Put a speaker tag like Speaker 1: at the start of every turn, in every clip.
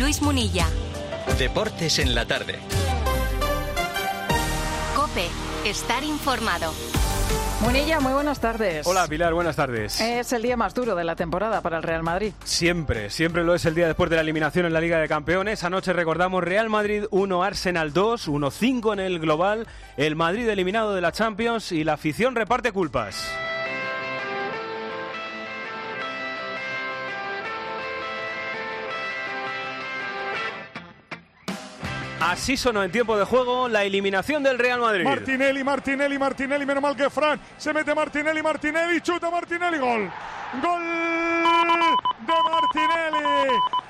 Speaker 1: Luis Munilla.
Speaker 2: Deportes en la tarde.
Speaker 1: COPE. Estar informado.
Speaker 3: Munilla, muy buenas tardes.
Speaker 4: Hola Pilar, buenas tardes.
Speaker 3: Es el día más duro de la temporada para el Real Madrid.
Speaker 4: Siempre lo es el día después de la eliminación en la Liga de Campeones. Anoche recordamos Real Madrid 1, Arsenal 2, 1-5 en el global. El Madrid eliminado de la Champions y la afición reparte culpas. Así sonó en tiempo de juego la eliminación del Real Madrid.
Speaker 5: Martinelli, menos mal que Fran, se mete Martinelli, chuta Martinelli, gol. Gol de Martinelli,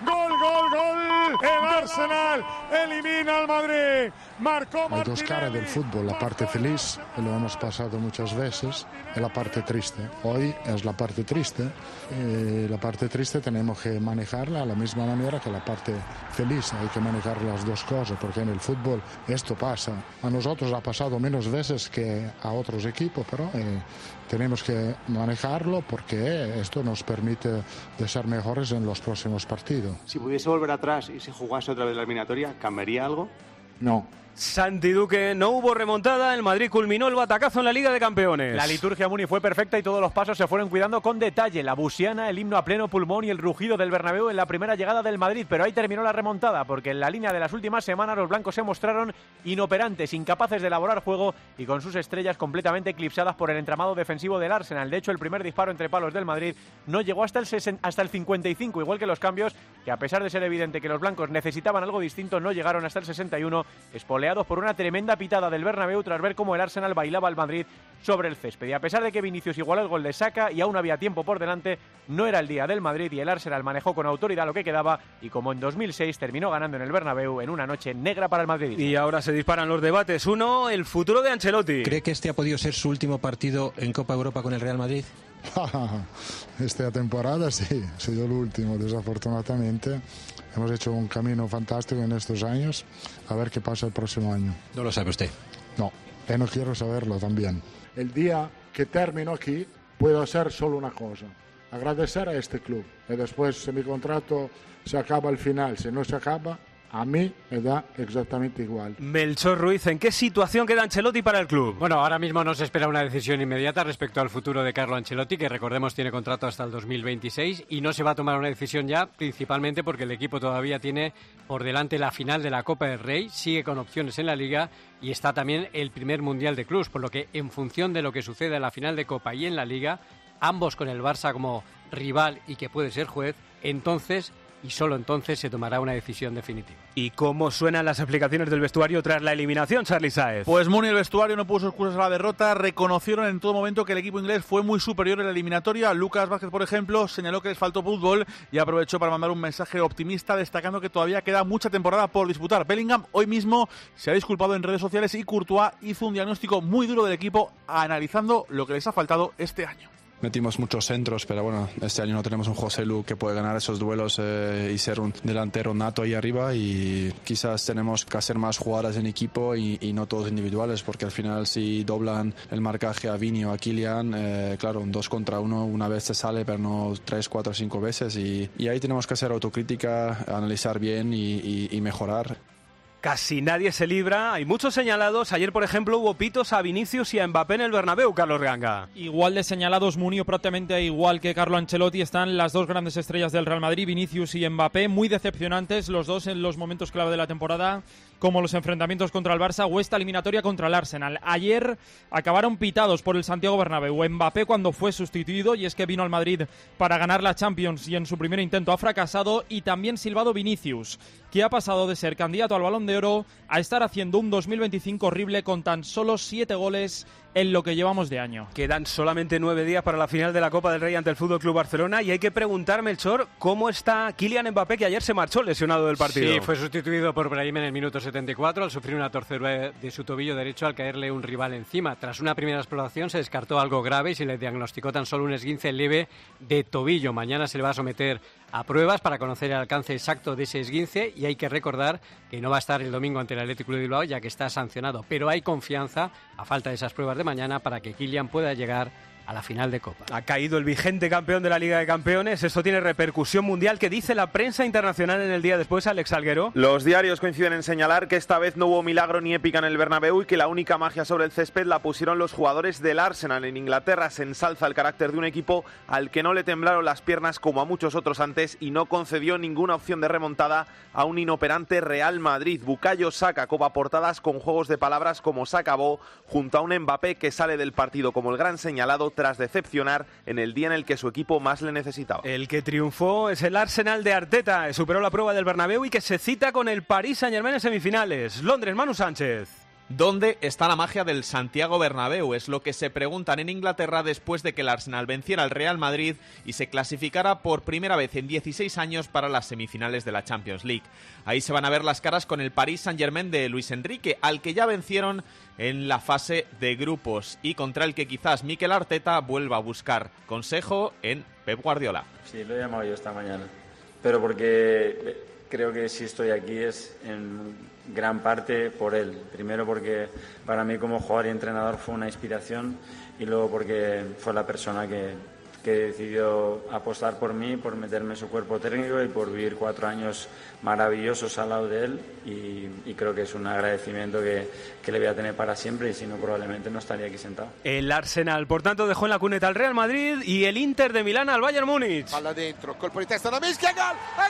Speaker 5: gol, el Arsenal elimina al Madrid, marcó Martinelli.
Speaker 6: Hay dos caras del fútbol, la parte feliz, lo hemos pasado muchas veces, y la parte triste. Hoy es la parte triste, y la parte triste tenemos que manejarla de la misma manera que la parte feliz, hay que manejar las dos cosas, porque en el fútbol esto pasa. A nosotros ha pasado menos veces que a otros equipos, pero tenemos que manejarlo porque esto nos permite de ser mejores en los próximos partidos.
Speaker 7: Si pudiese volver atrás y se jugase otra vez la eliminatoria, ¿cambiaría algo?
Speaker 6: No.
Speaker 4: Santi Duque, no hubo remontada, el Madrid culminó el batacazo en la Liga de Campeones.
Speaker 8: La liturgia Muni fue perfecta y todos los pasos se fueron cuidando con detalle. La busiana, el himno a pleno pulmón y el rugido del Bernabéu en la primera llegada del Madrid, pero ahí terminó la remontada, porque en la línea de las últimas semanas los blancos se mostraron inoperantes, incapaces de elaborar juego y con sus estrellas completamente eclipsadas por el entramado defensivo del Arsenal. De hecho, el primer disparo entre palos del Madrid no llegó hasta el 55, igual que los cambios, que a pesar de ser evidente que los blancos necesitaban algo distinto, no llegaron hasta el 61, espoleados por una tremenda pitada del Bernabéu tras ver cómo el Arsenal bailaba al Madrid sobre el césped. Y a pesar de que Vinicius igualó el gol de Saka y aún había tiempo por delante, no era el día del Madrid y el Arsenal manejó con autoridad lo que quedaba y como en 2006 terminó ganando en el Bernabéu en una noche negra para el Madrid.
Speaker 4: Y ahora se disparan los debates. Uno, el futuro de Ancelotti.
Speaker 9: ¿Cree que este ha podido ser su último partido en Copa Europa con el Real Madrid?
Speaker 6: Esta temporada sí, ha sido el último, desafortunadamente. Hemos hecho un camino fantástico en estos años, a ver qué pasa el próximo año.
Speaker 9: ¿No lo sabe usted?
Speaker 6: No, no quiero saberlo también.
Speaker 5: El día que termino aquí, puedo hacer solo una cosa, agradecer a este club. Y después, si mi contrato se acaba al final, si no se acaba, a mí me da exactamente igual.
Speaker 4: Melchor Ruiz, ¿en qué situación queda Ancelotti para el club?
Speaker 10: Bueno, ahora mismo no se espera una decisión inmediata respecto al futuro de Carlo Ancelotti, que recordemos tiene contrato hasta el 2026 y no se va a tomar una decisión ya, principalmente porque el equipo todavía tiene por delante la final de la Copa del Rey, sigue con opciones en la Liga y está también el primer Mundial de Clubs, por lo que en función de lo que suceda en la final de Copa y en la Liga, ambos con el Barça como rival y que puede ser juez, entonces y solo entonces se tomará una decisión definitiva.
Speaker 4: ¿Y cómo suenan las explicaciones del vestuario tras la eliminación, Charly Sáez?
Speaker 11: Pues Muni, el vestuario no puso excusas a la derrota, reconocieron en todo momento que el equipo inglés fue muy superior en la eliminatoria. Lucas Vázquez, por ejemplo, señaló que les faltó fútbol y aprovechó para mandar un mensaje optimista, destacando que todavía queda mucha temporada por disputar. Bellingham hoy mismo se ha disculpado en redes sociales y Courtois hizo un diagnóstico muy duro del equipo, analizando lo que les ha faltado este año.
Speaker 12: Metimos muchos centros, pero bueno, este año no tenemos un José Lu que puede ganar esos duelos y ser un delantero nato ahí arriba, y quizás tenemos que hacer más jugadas en equipo y no todos individuales, porque al final si doblan el marcaje a Vini o a Kylian, claro, un 2 contra 1 una vez se sale, pero no 3, 4, 5 veces, y ahí tenemos que hacer autocrítica, analizar bien y mejorar.
Speaker 4: Casi nadie se libra, hay muchos señalados. Ayer, por ejemplo, hubo pitos a Vinicius y a Mbappé en el Bernabéu, Carlos Ganga.
Speaker 13: Igual de señalados, Muni, prácticamente igual que Carlo Ancelotti, están las dos grandes estrellas del Real Madrid, Vinicius y Mbappé, muy decepcionantes los dos en los momentos clave de la temporada, como los enfrentamientos contra el Barça o esta eliminatoria contra el Arsenal. Ayer acabaron pitados por el Santiago Bernabéu. Mbappé cuando fue sustituido, y es que vino al Madrid para ganar la Champions y en su primer intento ha fracasado, y también silbado Vinicius, que ha pasado de ser candidato al Balón de Oro a estar haciendo un 2025 horrible con tan solo 7 goles en lo que llevamos de año.
Speaker 4: Quedan solamente 9 días para la final de la Copa del Rey ante el FC Barcelona y hay que preguntar, Melchor, ¿cómo está Kylian Mbappé, que ayer se marchó lesionado del partido?
Speaker 10: Sí, fue sustituido por Brahim en el minuto 74 al sufrir una torcedura de su tobillo derecho al caerle un rival encima. Tras una primera exploración se descartó algo grave y se le diagnosticó tan solo un esguince leve de tobillo. Mañana se le va a someter a pruebas para conocer el alcance exacto de ese esguince, y hay que recordar que no va a estar el domingo ante el Athletic Club de Bilbao, ya que está sancionado, pero hay confianza, a falta de esas pruebas de mañana, para que Kylian pueda llegar a la final de Copa.
Speaker 4: Ha caído el vigente campeón de la Liga de Campeones. Esto tiene repercusión mundial. ¿Qué dice la prensa internacional en el día después, Alex Salguero?
Speaker 14: Los diarios coinciden en señalar que esta vez no hubo milagro ni épica en el Bernabéu y que la única magia sobre el césped la pusieron los jugadores del Arsenal. En Inglaterra se ensalza el carácter de un equipo al que no le temblaron las piernas como a muchos otros antes y no concedió ninguna opción de remontada a un inoperante Real Madrid. Bukayo Saka copa portadas con juegos de palabras como se acabó, junto a un Mbappé que sale del partido como el gran señalado tras decepcionar en el día en el que su equipo más le necesitaba.
Speaker 4: El que triunfó es el Arsenal de Arteta, superó la prueba del Bernabéu y que se cita con el Paris Saint-Germain en semifinales. Londres, Manu Sánchez.
Speaker 15: ¿Dónde está la magia del Santiago Bernabéu? Es lo que se preguntan en Inglaterra después de que el Arsenal venciera al Real Madrid y se clasificara por primera vez en 16 años para las semifinales de la Champions League. Ahí se van a ver las caras con el Paris Saint-Germain de Luis Enrique, al que ya vencieron en la fase de grupos y contra el que quizás Mikel Arteta vuelva a buscar consejo en Pep Guardiola.
Speaker 16: Sí, lo he llamado yo esta mañana, pero porque creo que si estoy aquí es en gran parte por él. Primero porque para mí como jugador y entrenador fue una inspiración y luego porque fue la persona que decidió apostar por mí, por meterme en su cuerpo técnico y por vivir 4 años maravillosos al lado de él y creo que es un agradecimiento que le voy a tener para siempre y si no probablemente no estaría aquí sentado.
Speaker 4: El Arsenal, por tanto, dejó en la cuneta al Real Madrid y el Inter de Milán al Bayern Múnich.
Speaker 17: Palla dentro, colpo di testa da Mischia, gol,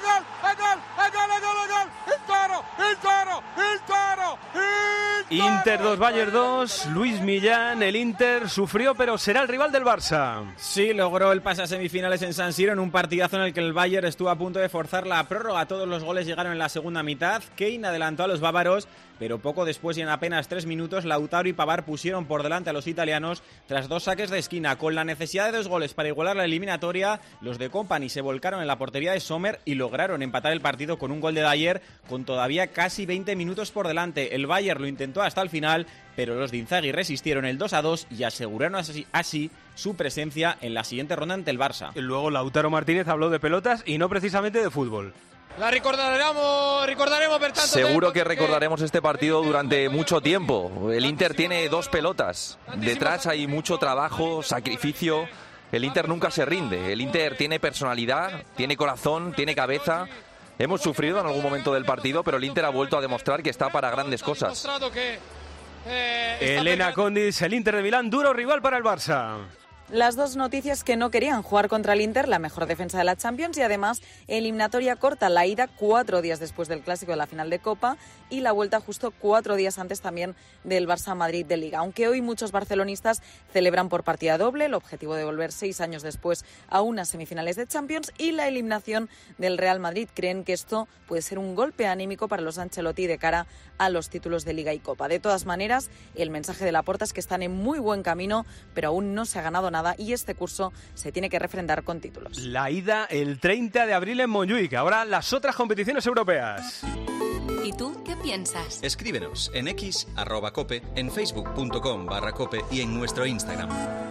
Speaker 17: il Toro!
Speaker 4: Inter 2, Bayern 2, Luis Millán, el Inter sufrió pero será el rival del Barça.
Speaker 18: Sí, logró el pase a semifinales en San Siro en un partidazo en el que el Bayern estuvo a punto de forzar la prórroga. Todos los goles llegaron en la segunda mitad. Kane adelantó a los bávaros, pero poco después y en apenas 3 minutos Lautaro y Pavard pusieron por delante a los italianos tras 2 saques de esquina. Con la necesidad de 2 goles para igualar la eliminatoria, los de Kompany se volcaron en la portería de Sommer y lograron empatar el partido con un gol de Dyer con todavía casi 20 minutos por delante. El Bayern lo intentó hasta el final, pero los de Inzaghi resistieron el 2-2 y aseguraron así su presencia en la siguiente ronda ante el Barça.
Speaker 4: Luego Lautaro Martínez habló de pelotas y no precisamente de fútbol.
Speaker 19: La recordaremos per tanto
Speaker 20: Seguro que recordaremos este partido durante mucho tiempo. El Inter tiene 2 pelotas. Detrás hay mucho trabajo, sacrificio. El Inter nunca se rinde. El Inter tiene personalidad, tiene corazón, tiene cabeza. Hemos sufrido en algún momento del partido, pero el Inter ha vuelto a demostrar que está para grandes cosas.
Speaker 4: Elena Condis, el Inter de Milán, duro rival para el Barça.
Speaker 21: Las 2 noticias que no querían jugar contra el Inter, la mejor defensa de la Champions y además eliminatoria corta, la ida 4 días después del clásico de la final de Copa y la vuelta justo 4 días antes también del Barça-Madrid de Liga. Aunque hoy muchos barcelonistas celebran por partida doble el objetivo de volver 6 años después a unas semifinales de Champions y la eliminación del Real Madrid. Creen que esto puede ser un golpe anímico para los Ancelotti de cara a los títulos de Liga y Copa. De todas maneras, el mensaje de Laporta es que están en muy buen camino, pero aún no se ha ganado nada y este curso se tiene que refrendar con títulos.
Speaker 4: La ida el 30 de abril en Montjuic. Ahora las otras competiciones europeas.
Speaker 1: ¿Y tú qué piensas?
Speaker 2: Escríbenos en X, @cope, en facebook.com/cope y en nuestro Instagram.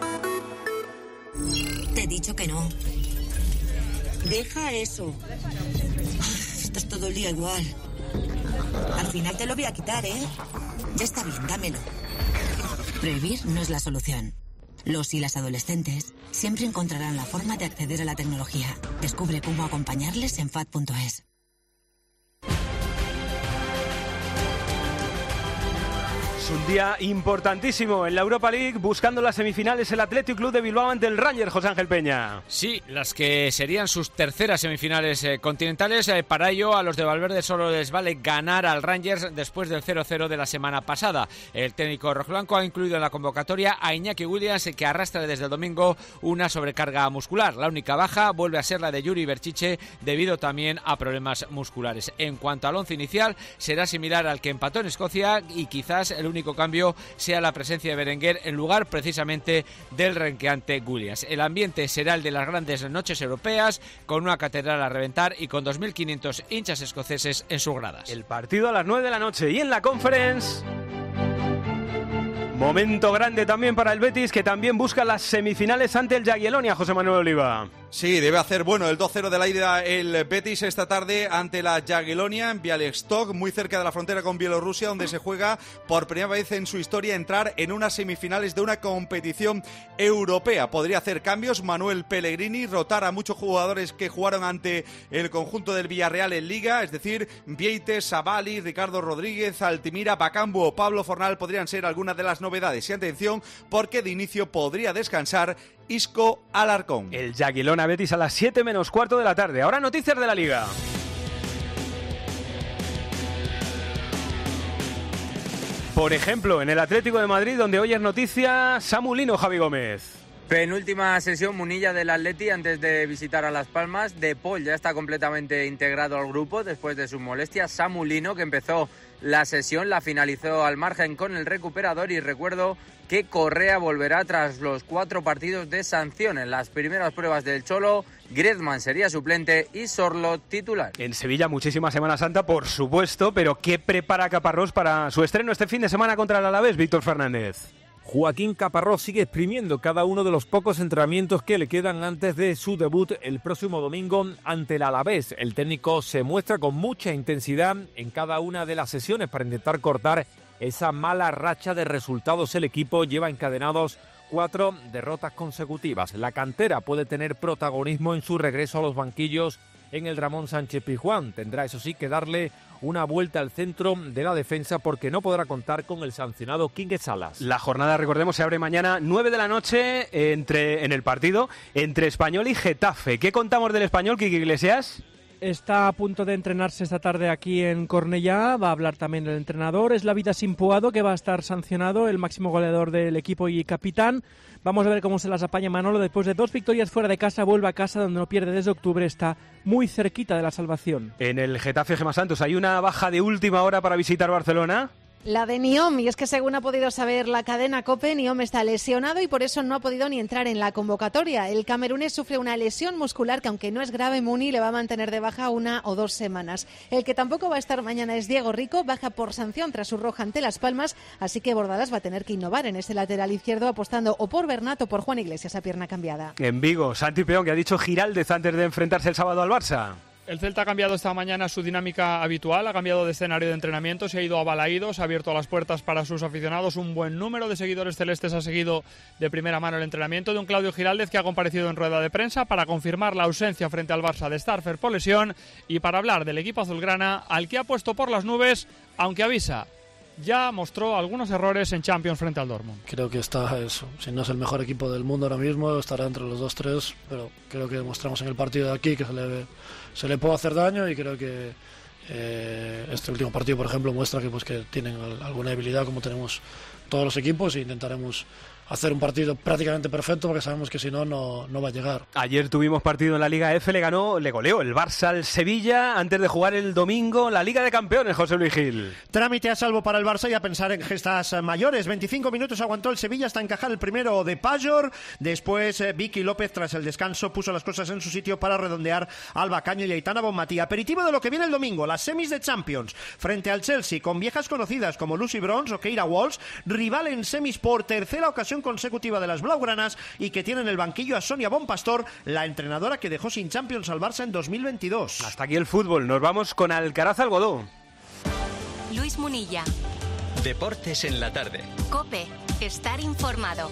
Speaker 22: Te he dicho que no. Deja eso. Estás todo el día igual. Al final te lo voy a quitar, ¿eh? Ya está bien, dámelo. Prohibir no es la solución. Los y las adolescentes siempre encontrarán la forma de acceder a la tecnología. Descubre cómo acompañarles en FAD.es.
Speaker 4: Es un día importantísimo en la Europa League, buscando las semifinales el Athletic Club de Bilbao ante el Rangers, José Ángel Peña.
Speaker 23: Sí, las que serían sus terceras semifinales continentales. Para ello, a los de Valverde solo les vale ganar al Rangers después del 0-0 de la semana pasada. El técnico rojiblanco ha incluido en la convocatoria a Iñaki Williams, que arrastra desde el domingo una sobrecarga muscular. La única baja vuelve a ser la de Yuri Berchiche, debido también a problemas musculares. En cuanto al once inicial, será similar al que empató en Escocia y quizás el único cambio sea la presencia de Berenguer en lugar precisamente del renqueante Williams. El ambiente será el de las grandes noches europeas, con una catedral a reventar y con 2.500 hinchas escoceses en sus gradas.
Speaker 4: El partido a las 9 de la noche y en la Conference... Momento grande también para el Betis, que también busca las semifinales ante el Jagiellonia, José Manuel Oliva.
Speaker 3: Sí, debe hacer bueno el 2-0 de la ida el Betis esta tarde ante la Jagiellonia en Białystok, muy cerca de la frontera con Bielorrusia, donde se juega por primera vez en su historia entrar en unas semifinales de una competición europea. Podría hacer cambios Manuel Pellegrini, rotar a muchos jugadores que jugaron ante el conjunto del Villarreal en Liga, es decir, Vieites, Savali, Ricardo Rodríguez, Altimira, Bakambu o Pablo Fornal podrían ser algunas de las novedades. Y atención, porque de inicio podría descansar Isco Alarcón.
Speaker 4: El Jagiellona Betis a las 7 menos cuarto de la tarde. Ahora noticias de la Liga. Por ejemplo, en el Atlético de Madrid, donde hoy es noticia Samu Lino, Javi Gómez.
Speaker 7: Penúltima sesión Munilla del Atleti antes de visitar a Las Palmas. De Paul ya está completamente integrado al grupo después de sus molestias. Samu Lino, que empezó la sesión, la finalizó al margen con el recuperador, y recuerdo que Correa volverá tras los 4 partidos de sanción. En las primeras pruebas del Cholo, Griezmann sería suplente y Sorloth titular.
Speaker 4: En Sevilla muchísima Semana Santa, por supuesto, pero ¿qué prepara Caparrós para su estreno este fin de semana contra el Alavés, Víctor Fernández?
Speaker 8: Joaquín Caparrós sigue exprimiendo cada uno de los pocos entrenamientos que le quedan antes de su debut el próximo domingo ante el Alavés. El técnico se muestra con mucha intensidad en cada una de las sesiones para intentar cortar esa mala racha de resultados. El equipo lleva encadenados 4 derrotas consecutivas. La cantera puede tener protagonismo en su regreso a los banquillos en el Ramón Sánchez Pizjuán. Tendrá, eso sí, que darle una vuelta al centro de la defensa porque no podrá contar con el sancionado Quique Salas.
Speaker 4: La jornada, recordemos, se abre mañana 9 de la noche en el partido entre Español y Getafe. ¿Qué contamos del Español, Quique Iglesias?
Speaker 24: Está a punto de entrenarse esta tarde aquí en Cornellá, va a hablar también el entrenador. Es la Vida Simpuado, que va a estar sancionado, el máximo goleador del equipo y capitán. Vamos a ver cómo se las apaña Manolo. Después de 2 victorias fuera de casa, vuelve a casa donde no pierde desde octubre, está muy cerquita de la salvación.
Speaker 4: En el Getafe Gemma Santos hay una baja de última hora para visitar Barcelona.
Speaker 25: La de Niom, y es que según ha podido saber la cadena COPE, Niom está lesionado y por eso no ha podido ni entrar en la convocatoria. El camerunés sufre una lesión muscular que, aunque no es grave, Muni le va a mantener de baja 1 o 2 semanas. El que tampoco va a estar mañana es Diego Rico, baja por sanción tras su roja ante Las Palmas, así que Bordalas va a tener que innovar en ese lateral izquierdo, apostando o por Bernat o por Juan Iglesias a pierna cambiada.
Speaker 4: En Vigo, Santi Peón, que ha dicho Giraldez antes de enfrentarse el sábado al Barça.
Speaker 13: El Celta ha cambiado esta mañana su dinámica habitual, ha cambiado de escenario de entrenamiento, se ha ido a Balaídos, ha abierto las puertas para sus aficionados. Un buen número de seguidores celestes ha seguido de primera mano el entrenamiento de un Claudio Giraldez, que ha comparecido en rueda de prensa para confirmar la ausencia frente al Barça de Starfer por lesión y para hablar del equipo azulgrana, al que ha puesto por las nubes, aunque avisa. Ya mostró algunos errores en Champions frente al Dortmund.
Speaker 26: Creo que está eso. Si no es el mejor equipo del mundo ahora mismo, estará entre los 2-3, pero creo que demostramos en el partido de aquí que se le puede hacer daño, y creo que este último partido, por ejemplo, muestra que tienen alguna debilidad, como tenemos todos los equipos, e intentaremos hacer un partido prácticamente perfecto, porque sabemos que si no va a llegar.
Speaker 4: Ayer tuvimos partido en la Liga F, le goleó el Barça al Sevilla antes de jugar el domingo la Liga de Campeones, José Luis Gil.
Speaker 27: Trámite a salvo para el Barça y a pensar en gestas mayores. 25 minutos aguantó el Sevilla hasta encajar el primero de Pajor. Después Vicky López, tras el descanso, puso las cosas en su sitio para redondear Alba Caño y Aitana Bonmatí. Aperitivo de lo que viene el domingo, las semis de Champions frente al Chelsea, con viejas conocidas como Lucy Bronze o Keira Walsh, rival en semis por tercera ocasión consecutiva de las blaugranas, y que tiene en el banquillo a Sonia Bonpastor, la entrenadora que dejó sin Champions al Barça en 2022.
Speaker 4: Hasta aquí el fútbol, nos vamos con Alcaraz Algodó.
Speaker 1: Luis Munilla.
Speaker 2: Deportes en la tarde.
Speaker 1: COPE, estar informado.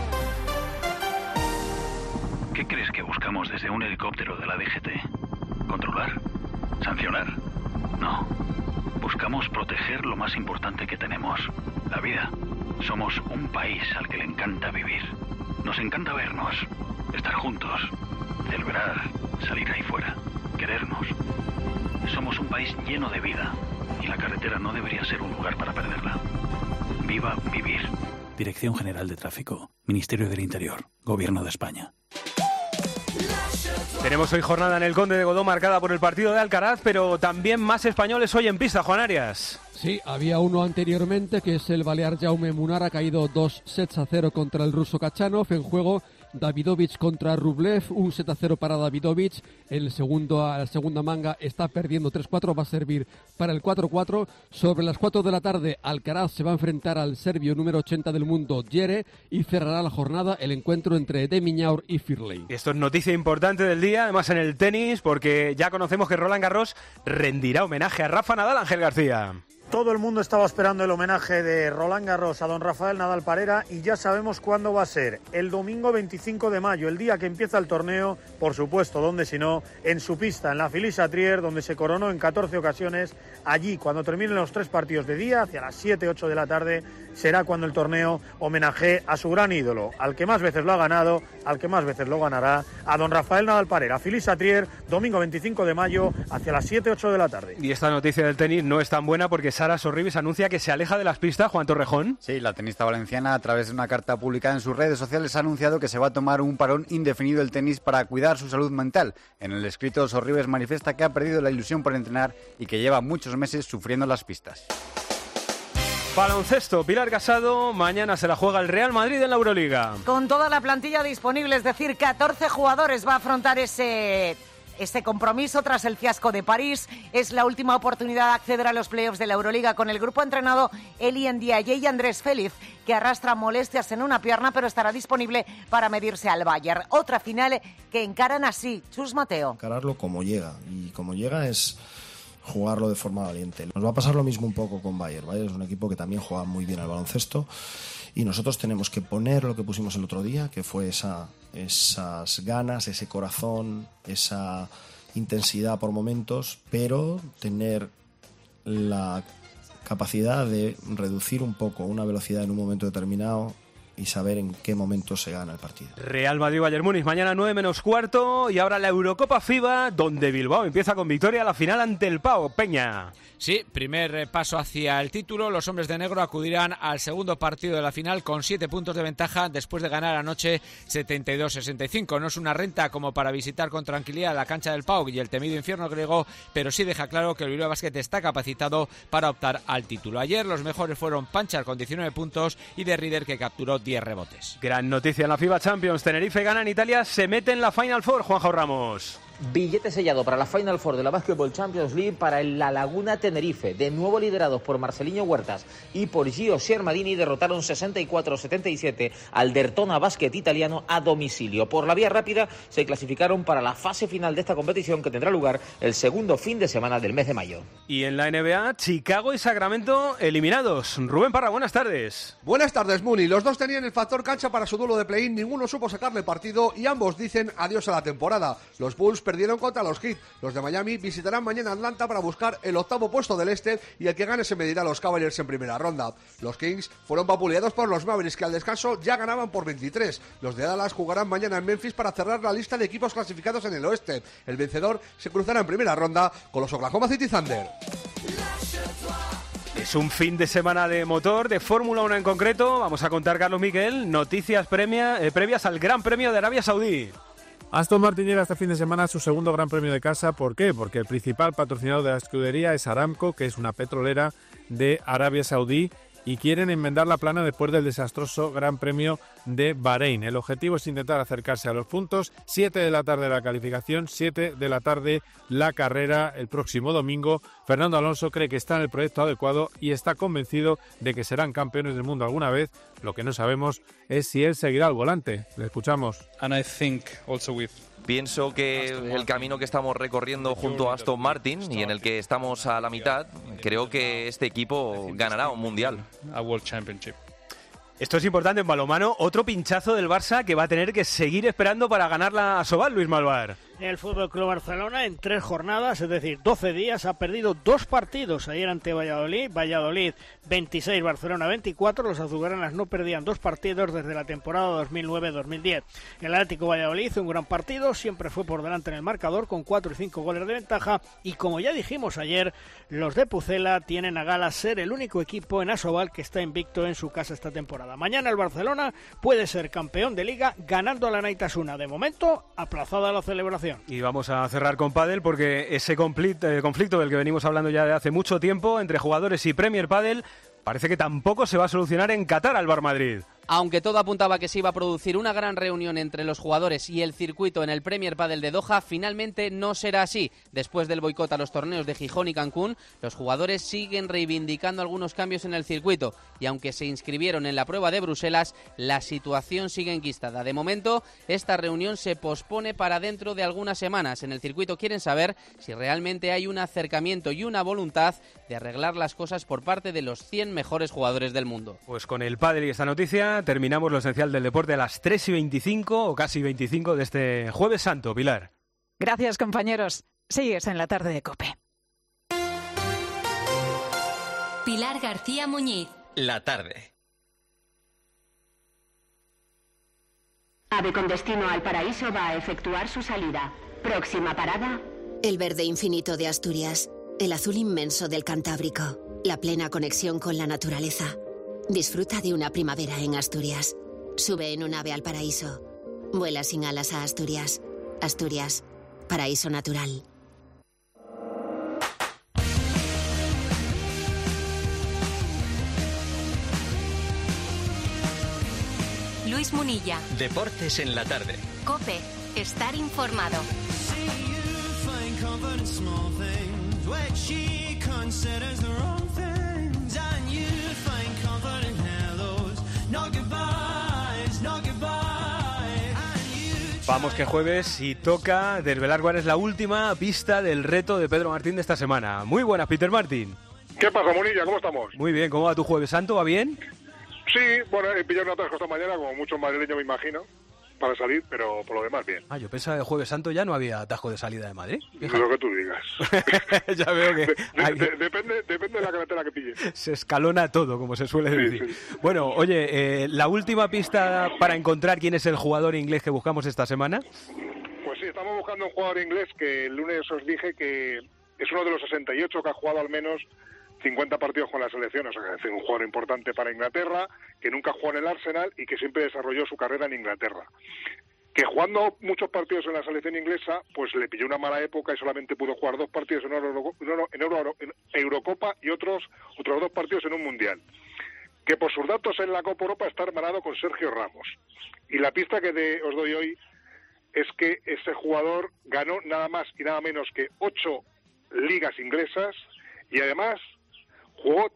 Speaker 28: ¿Qué crees que buscamos desde un helicóptero de la DGT? ¿Controlar? ¿Sancionar? No. Buscamos proteger lo más importante que tenemos, la vida. Somos un país al que le encanta vivir. Nos encanta vernos, estar juntos, celebrar, salir ahí fuera, querernos. Somos un país lleno de vida y la carretera no debería ser un lugar para perderla. Viva vivir.
Speaker 29: Dirección General de Tráfico, Ministerio del Interior, Gobierno de España.
Speaker 4: Tenemos hoy jornada en el Conde de Godó marcada por el partido de Alcaraz, pero también más españoles hoy en pista, Juan Arias.
Speaker 30: Sí, había uno anteriormente, que es el balear Jaume Munar, ha caído 2-0 contra el ruso Kachanov. En juego
Speaker 5: Davidovich contra Rublev, un 7-0 para Davidovich. A la segunda manga está perdiendo 3-4, va a servir para el 4-4. Sobre las 4 de la tarde, Alcaraz se va a enfrentar al serbio número 80 del mundo, Djere, y cerrará la jornada el encuentro entre De Minaur y Firley.
Speaker 4: Esto es noticia importante del día, además en el tenis, porque ya conocemos que Roland Garros rendirá homenaje a Rafa Nadal. Ángel García.
Speaker 27: Todo el mundo estaba esperando el homenaje de Roland Garros a don Rafael Nadal Parera y ya sabemos cuándo va a ser. El domingo 25 de mayo, el día que empieza el torneo, por supuesto, donde si no, en su pista, en la Philippe-Chatrier, donde se coronó en 14 ocasiones. Allí, cuando terminen los 3 partidos de día, hacia las 7-8 de la tarde, será cuando el torneo homenaje a su gran ídolo, al que más veces lo ha ganado, al que más veces lo ganará, a don Rafael Nadal Parera. Philippe-Chatrier, domingo 25 de mayo, hacia las 7-8 de la tarde.
Speaker 4: Y esta noticia del tenis no es tan buena porque Sara Sorribes anuncia que se aleja de las pistas. Juan Torrejón.
Speaker 6: Sí, la tenista valenciana, a través de una carta publicada en sus redes sociales, ha anunciado que se va a tomar un parón indefinido del tenis para cuidar su salud mental. En el escrito, Sorribes manifiesta que ha perdido la ilusión por entrenar y que lleva muchos meses sufriendo las pistas.
Speaker 4: Baloncesto, Pilar Casado, mañana se la juega el Real Madrid en la Euroliga.
Speaker 9: Con toda la plantilla disponible, es decir, 14 jugadores, va a afrontar ese compromiso tras el fiasco de París. Es la última oportunidad de acceder a los playoffs de la Euroliga con el grupo entrenado Eli Ndiaye y Andrés Félix, que arrastra molestias en una pierna, pero estará disponible para medirse al Bayern. Otra final que encaran así, Chus Mateo.
Speaker 10: Encararlo como llega, y como llega es jugarlo de forma valiente. Nos va a pasar lo mismo un poco con Bayern. Bayern es un equipo que también juega muy bien al baloncesto y nosotros tenemos que poner lo que pusimos el otro día, que fue esas ganas, ese corazón, esa intensidad por momentos, pero tener la capacidad de reducir un poco una velocidad en un momento determinado y saber en qué momento se gana el partido.
Speaker 4: Real Madrid-Bayern Múnich, mañana 9 menos cuarto, y ahora la Eurocopa FIBA, donde Bilbao empieza con victoria a la final ante el Pau. Peña.
Speaker 23: Sí, primer paso hacia el título. Los hombres de negro acudirán al segundo partido de la final con 7 puntos de ventaja después de ganar anoche 72-65. No es una renta como para visitar con tranquilidad la cancha del Pau y el temido infierno griego, pero sí deja claro que el Bilbao Basket está capacitado para optar al título. Ayer los mejores fueron Panchar con 19 puntos y De Ridder, que capturó 10 rebotes.
Speaker 4: Gran noticia en la FIBA Champions. Tenerife gana en Italia, se mete en la Final Four. Juanjo Ramos.
Speaker 11: Billete sellado para la Final Four de la Basketball Champions League para el La Laguna Tenerife, de nuevo liderados por Marcelinho Huertas y por Gio Siermadini, derrotaron 64-77 al Dertona Basket italiano a domicilio. Por la vía rápida se clasificaron para la fase final de esta competición, que tendrá lugar el segundo fin de semana del mes de mayo.
Speaker 4: Y en la NBA, Chicago y Sacramento eliminados. Rubén Parra, buenas tardes.
Speaker 12: Buenas tardes, Muni. Los dos tenían el factor cancha para su duelo de play-in, ninguno supo sacarle partido y ambos dicen adiós a la temporada. Los Bulls perdieron contra los Heat. Los de Miami visitarán mañana Atlanta para buscar el octavo puesto del este y el que gane se medirá a los Cavaliers en primera ronda. Los Kings fueron vapuleados por los Mavericks, que al descanso ya ganaban por 23. Los de Dallas jugarán mañana en Memphis para cerrar la lista de equipos clasificados en el oeste. El vencedor se cruzará en primera ronda con los Oklahoma City Thunder.
Speaker 4: Es un fin de semana de motor, de Fórmula 1 en concreto. Vamos a contar, Carlos Miquel, noticias previas al Gran Premio de Arabia Saudí.
Speaker 8: Aston Martin llega este fin de semana a su segundo Gran Premio de casa. ¿Por qué? Porque el principal patrocinador de la escudería es Aramco, que es una petrolera de Arabia Saudí, y quieren enmendar la plana después del desastroso Gran Premio de Bahrein. El objetivo es intentar acercarse a los puntos. 7 de la tarde la calificación, 7 de la tarde la carrera el próximo domingo. Fernando Alonso cree que está en el proyecto adecuado y está convencido de que serán campeones del mundo alguna vez. Lo que no sabemos es si él seguirá al volante. Le escuchamos.
Speaker 20: Pienso que el camino que estamos recorriendo junto a Aston Martin y en el que estamos a la mitad, creo que este equipo ganará un mundial.
Speaker 4: Esto es importante en balonmano. Otro pinchazo del Barça que va a tener que seguir esperando para ganar la Asobal, Luis Malvar.
Speaker 27: El FC Barcelona en 3 jornadas, es decir, 12 días, ha perdido 2 partidos. Ayer ante Valladolid 26, Barcelona 24. Los azulgranas no perdían 2 partidos desde la temporada 2009-2010. El Atlético Valladolid hizo un gran partido, siempre fue por delante en el marcador con 4 y 5 goles de ventaja. Y como ya dijimos ayer, los de Pucela tienen a gala ser el único equipo en Asobal que está invicto en su casa esta temporada. Mañana el Barcelona puede ser campeón de Liga ganando a la Naitasuna. De momento, aplazada la celebración.
Speaker 4: Y vamos a cerrar con pádel porque ese conflicto del que venimos hablando ya de hace mucho tiempo entre jugadores y Premier Padel parece que tampoco se va a solucionar en Qatar, Alvar Madrid.
Speaker 3: Aunque todo apuntaba que se iba a producir una gran reunión entre los jugadores y el circuito en el Premier Padel de Doha, finalmente no será así. Después del boicot a los torneos de Gijón y Cancún, los jugadores siguen reivindicando algunos cambios en el circuito y aunque se inscribieron en la prueba de Bruselas, la situación sigue enquistada. De momento, esta reunión se pospone para dentro de algunas semanas. En el circuito quieren saber si realmente hay un acercamiento y una voluntad de arreglar las cosas por parte de los 100 mejores jugadores del mundo.
Speaker 4: Pues con el pádel y esta noticia terminamos lo esencial del deporte a las 3:25 o casi 25 de este Jueves Santo. Pilar.
Speaker 14: Gracias, compañeros. Sigues en la tarde de COPE.
Speaker 1: Pilar García Muñiz.
Speaker 2: La tarde.
Speaker 15: AVE con destino al Paraíso va a efectuar su salida. Próxima parada.
Speaker 16: El verde infinito de Asturias, el azul inmenso del Cantábrico, la plena conexión con la naturaleza. Disfruta de una primavera en Asturias. Sube en un AVE al paraíso. Vuela sin alas a Asturias. Asturias, paraíso natural.
Speaker 1: Luis Munilla.
Speaker 2: Deportes en la tarde.
Speaker 1: COPE. Estar informado.
Speaker 4: Vamos que jueves y toca desvelar cuál es la última pista del reto de Pedro Martín de esta semana. Muy buenas, Peter Martín.
Speaker 17: ¿Qué pasa, Munilla? ¿Cómo estamos?
Speaker 4: Muy bien, ¿cómo va tu Jueves Santo? ¿Va bien?
Speaker 17: Sí, bueno, he pillado un atasco esta mañana, como muchos madrileños me imagino, para salir, pero por lo demás bien.
Speaker 4: Yo pensaba que Jueves Santo ya no había atasco de salida de Madrid.
Speaker 17: Lo que tú digas.
Speaker 4: Ya veo que...
Speaker 17: Depende de la carretera que pilles.
Speaker 4: Se escalona todo, como se suele decir. Sí. Bueno, oye, la última pista para encontrar quién es el jugador inglés que buscamos esta semana.
Speaker 17: Pues sí, estamos buscando un jugador inglés que el lunes os dije que es uno de los 68 que ha jugado al menos 50 partidos con la selección, o sea, que es un jugador importante para Inglaterra, que nunca jugó en el Arsenal y que siempre desarrolló su carrera en Inglaterra. Que jugando muchos partidos en la selección inglesa, pues le pilló una mala época y solamente pudo jugar 2 partidos en Eurocopa y otros 2 partidos en un Mundial. Que por sus datos en la Copa Europa está hermanado con Sergio Ramos. Y la pista que os doy hoy es que ese jugador ganó nada más y nada menos que 8 ligas inglesas y además jugó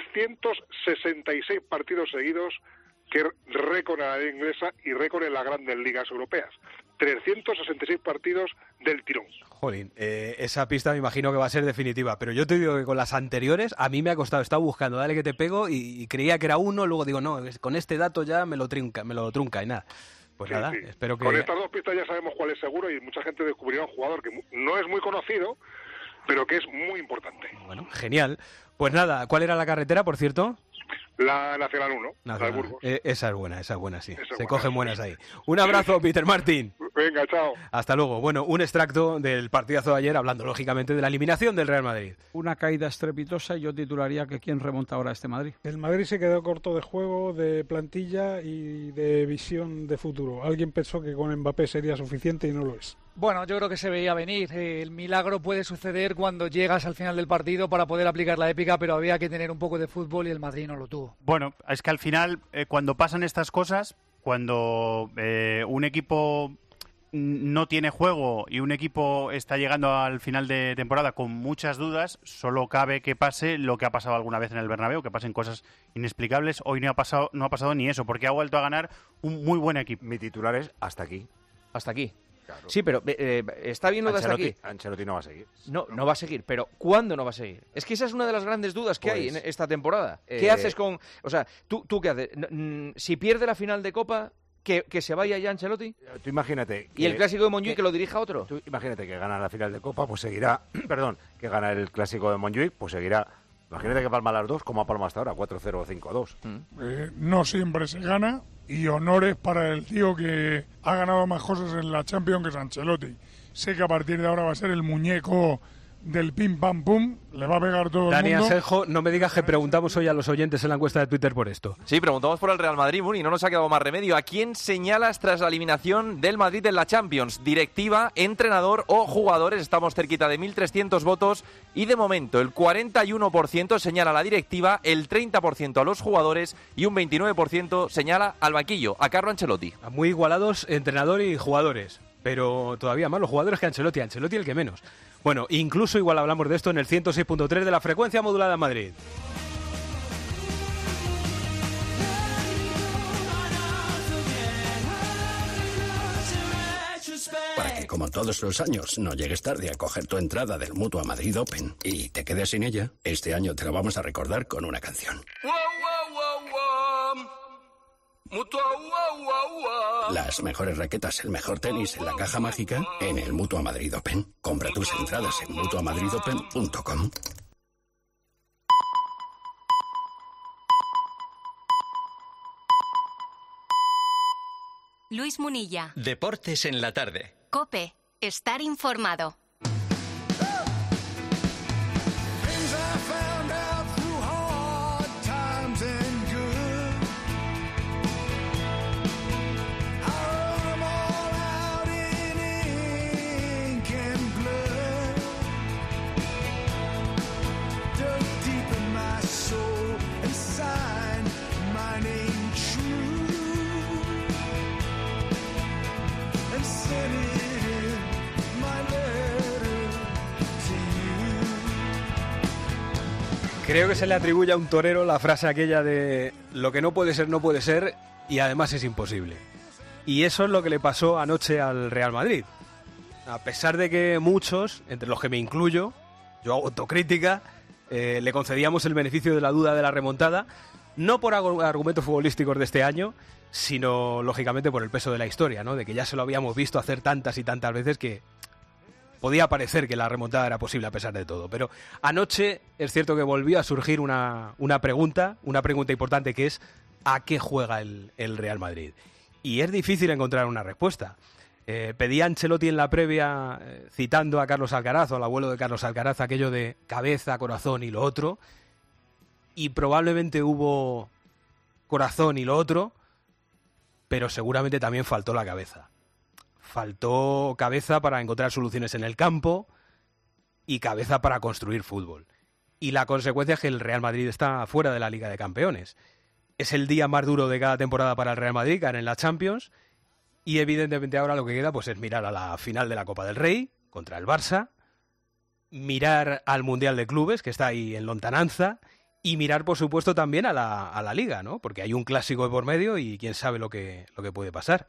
Speaker 17: 366 partidos seguidos, que es récord en la liga inglesa y récord en las grandes ligas europeas. 366 partidos del tirón.
Speaker 4: Jolín, esa pista me imagino que va a ser definitiva, pero yo te digo que con las anteriores a mí me ha costado, he estado buscando, dale que te pego, y creía que era uno, luego digo, no, con este dato ya me lo trunca y nada. Pues sí, nada, sí. Espero que...
Speaker 17: Con estas 2 pistas ya sabemos cuál es seguro y mucha gente descubrirá un jugador que no es muy conocido, pero que es muy importante.
Speaker 4: Bueno, genial. Pues nada, ¿cuál era la carretera, por cierto?
Speaker 17: La Nacional 1, la de Burgos.
Speaker 4: Esa es buena, sí. Se cogen buenas ahí. Un abrazo, Peter Martín.
Speaker 17: Venga, chao.
Speaker 4: Hasta luego. Bueno, un extracto del partidazo de ayer, hablando lógicamente de la eliminación del Real Madrid.
Speaker 18: Una caída estrepitosa y yo titularía que ¿quién remonta ahora a este Madrid?
Speaker 19: El Madrid se quedó corto de juego, de plantilla y de visión de futuro. Alguien pensó que con Mbappé sería suficiente y no lo es.
Speaker 21: Bueno, yo creo que se veía venir. El milagro puede suceder cuando llegas al final del partido para poder aplicar la épica, pero había que tener un poco de fútbol y el Madrid no lo tuvo.
Speaker 22: Bueno, es que al final, cuando pasan estas cosas, cuando un equipo no tiene juego y un equipo está llegando al final de temporada con muchas dudas, solo cabe que pase lo que ha pasado alguna vez en el Bernabéu, que pasen cosas inexplicables. Hoy no ha pasado ni eso, porque ha vuelto a ganar un muy buen equipo.
Speaker 30: Mi titular es hasta aquí.
Speaker 31: Hasta aquí. Claro. Sí, pero está bien lo de hasta aquí.
Speaker 30: Ancelotti no va a seguir.
Speaker 31: No va a seguir, pero ¿cuándo no va a seguir? Es que esa es una de las grandes dudas que hay en esta temporada. ¿Qué haces con...? O sea, ¿tú qué haces? Si pierde la final de Copa, ¿que se vaya ya Ancelotti?
Speaker 30: Tú imagínate...
Speaker 31: ¿Y el Clásico de Montjuic que lo dirija otro?
Speaker 30: Tú imagínate que gana la final de Copa, pues seguirá... Perdón, que gana el Clásico de Montjuic, pues seguirá... Imagínate que palma las 2, como ha palmado hasta ahora, 4-0 o 5-2.
Speaker 19: No siempre se gana, y honores para el tío que ha ganado más cosas en la Champions que es Ancelotti. Sé que a partir de ahora va a ser el muñeco del pim pam pum, le va a pegar todo
Speaker 4: Dani
Speaker 19: el mundo.
Speaker 4: Asenjo, no me digas que preguntamos hoy a los oyentes en la encuesta de Twitter por esto.
Speaker 20: Sí, preguntamos por el Real Madrid, Muni, no nos ha quedado más remedio. ¿A quién señalas tras la eliminación del Madrid en la Champions? ¿Directiva, entrenador o jugadores? Estamos cerquita de 1.300 votos y de momento el 41% señala a la directiva, el 30% a los jugadores y un 29% señala al banquillo, a Carlo Ancelotti.
Speaker 4: Muy igualados entrenador y jugadores, pero todavía más los jugadores que Ancelotti. Ancelotti el que menos. Bueno, incluso igual hablamos de esto en el 106.3 de la frecuencia modulada en Madrid.
Speaker 5: Para que, como todos los años, no llegues tarde a coger tu entrada del Mutua Madrid Open y te quedes sin ella, este año te lo vamos a recordar con una canción. Las mejores raquetas, el mejor tenis en la caja mágica en el Mutua Madrid Open. Compra tus entradas en mutuamadridopen.com.
Speaker 1: Luis Munilla.
Speaker 2: Deportes en la tarde.
Speaker 1: COPE. Estar informado.
Speaker 4: Creo que se le atribuye a un torero la frase aquella de lo que no puede ser, no puede ser, y además es imposible. Y eso es lo que le pasó anoche al Real Madrid. A pesar de que muchos, entre los que me incluyo, yo hago autocrítica, le concedíamos el beneficio de la duda de la remontada, no por argumentos futbolísticos de este año, sino lógicamente por el peso de la historia, ¿no? De que ya se lo habíamos visto hacer tantas y tantas veces que podía parecer que la remontada era posible a pesar de todo. Pero anoche es cierto que volvió a surgir una pregunta importante, que es ¿a qué juega el Real Madrid? Y es difícil encontrar una respuesta. Pedía Ancelotti en la previa, citando a Carlos Alcaraz, o al abuelo de Carlos Alcaraz, aquello de cabeza, corazón y lo otro. Y probablemente hubo corazón y lo otro, pero seguramente también faltó la cabeza. Faltó cabeza para encontrar soluciones en el campo y cabeza para construir fútbol. Y la consecuencia es que el Real Madrid está fuera de la Liga de Campeones. Es el día más duro de cada temporada para el Real Madrid, caer en la Champions. Y evidentemente ahora lo que queda pues es mirar a la final de la Copa del Rey contra el Barça, mirar al Mundial de Clubes, que está ahí en lontananza, y mirar, por supuesto, también a la Liga, ¿no? Porque hay un clásico de por medio y quién sabe lo que puede pasar.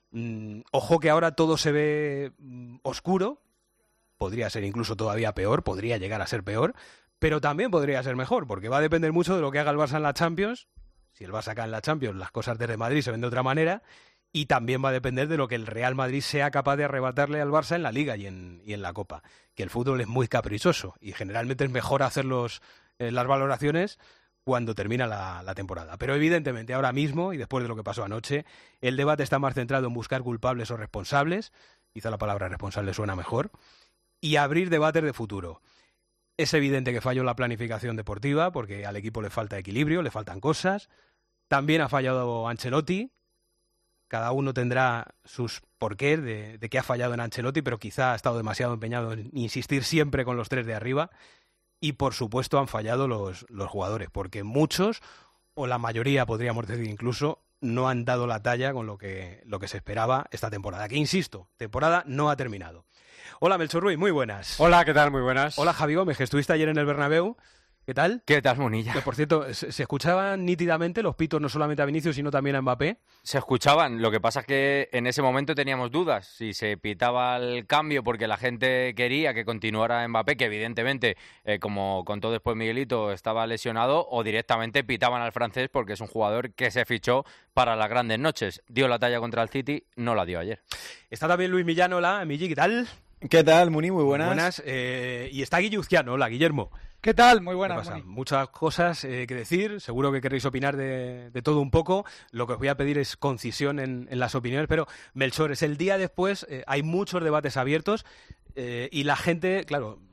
Speaker 4: Ojo que ahora todo se ve oscuro, podría ser incluso todavía peor, podría llegar a ser peor, pero también podría ser mejor, porque va a depender mucho de lo que haga el Barça en la Champions. Si el Barça cae en la Champions, las cosas desde Madrid se ven de otra manera, y también va a depender de lo que el Real Madrid sea capaz de arrebatarle al Barça en la Liga y en la Copa, que el fútbol es muy caprichoso y generalmente es mejor hacer las valoraciones cuando termina la temporada. Pero evidentemente ahora mismo, y después de lo que pasó anoche, el debate está más centrado en buscar culpables o responsables, quizá la palabra responsable suena mejor, y abrir debates de futuro. Es evidente que falló la planificación deportiva, porque al equipo le falta equilibrio, le faltan cosas. También ha fallado Ancelotti. Cada uno tendrá sus porqués de qué ha fallado en Ancelotti, pero quizá ha estado demasiado empeñado en insistir siempre con los tres de arriba. Y, por supuesto, han fallado los jugadores, porque muchos, o la mayoría, podríamos decir incluso, no han dado la talla con lo que se esperaba esta temporada. Que, insisto, temporada no ha terminado. Hola, Melchor Ruiz, muy buenas.
Speaker 6: Hola, ¿qué tal? Muy buenas.
Speaker 4: Hola, Javi Gómez, que estuviste ayer en el Bernabéu. ¿Qué tal?
Speaker 6: ¿Qué tal, Munilla?
Speaker 4: Que, por cierto, se escuchaban nítidamente los pitos no solamente a Vinicius, sino también a Mbappé.
Speaker 6: Se escuchaban, lo que pasa es que en ese momento teníamos dudas si se pitaba el cambio porque la gente quería que continuara Mbappé, que evidentemente, como contó después Miguelito, estaba lesionado, o directamente pitaban al francés porque es un jugador que se fichó para las grandes noches. Dio la talla contra el City, no la dio ayer.
Speaker 4: Está también Luis Millán, hola, Migi, ¿qué tal?
Speaker 7: ¿Qué tal, Muni? Muy buenas.
Speaker 4: Muy buenas. Y está Guilluzquiano, hola, Guillermo.
Speaker 21: ¿Qué tal? Muy buenas, Muni.
Speaker 4: Muchas cosas que decir, seguro que queréis opinar de todo un poco. Lo que os voy a pedir es concisión en las opiniones, pero Melchor, es el día después, hay muchos debates abiertos y la gente, claro,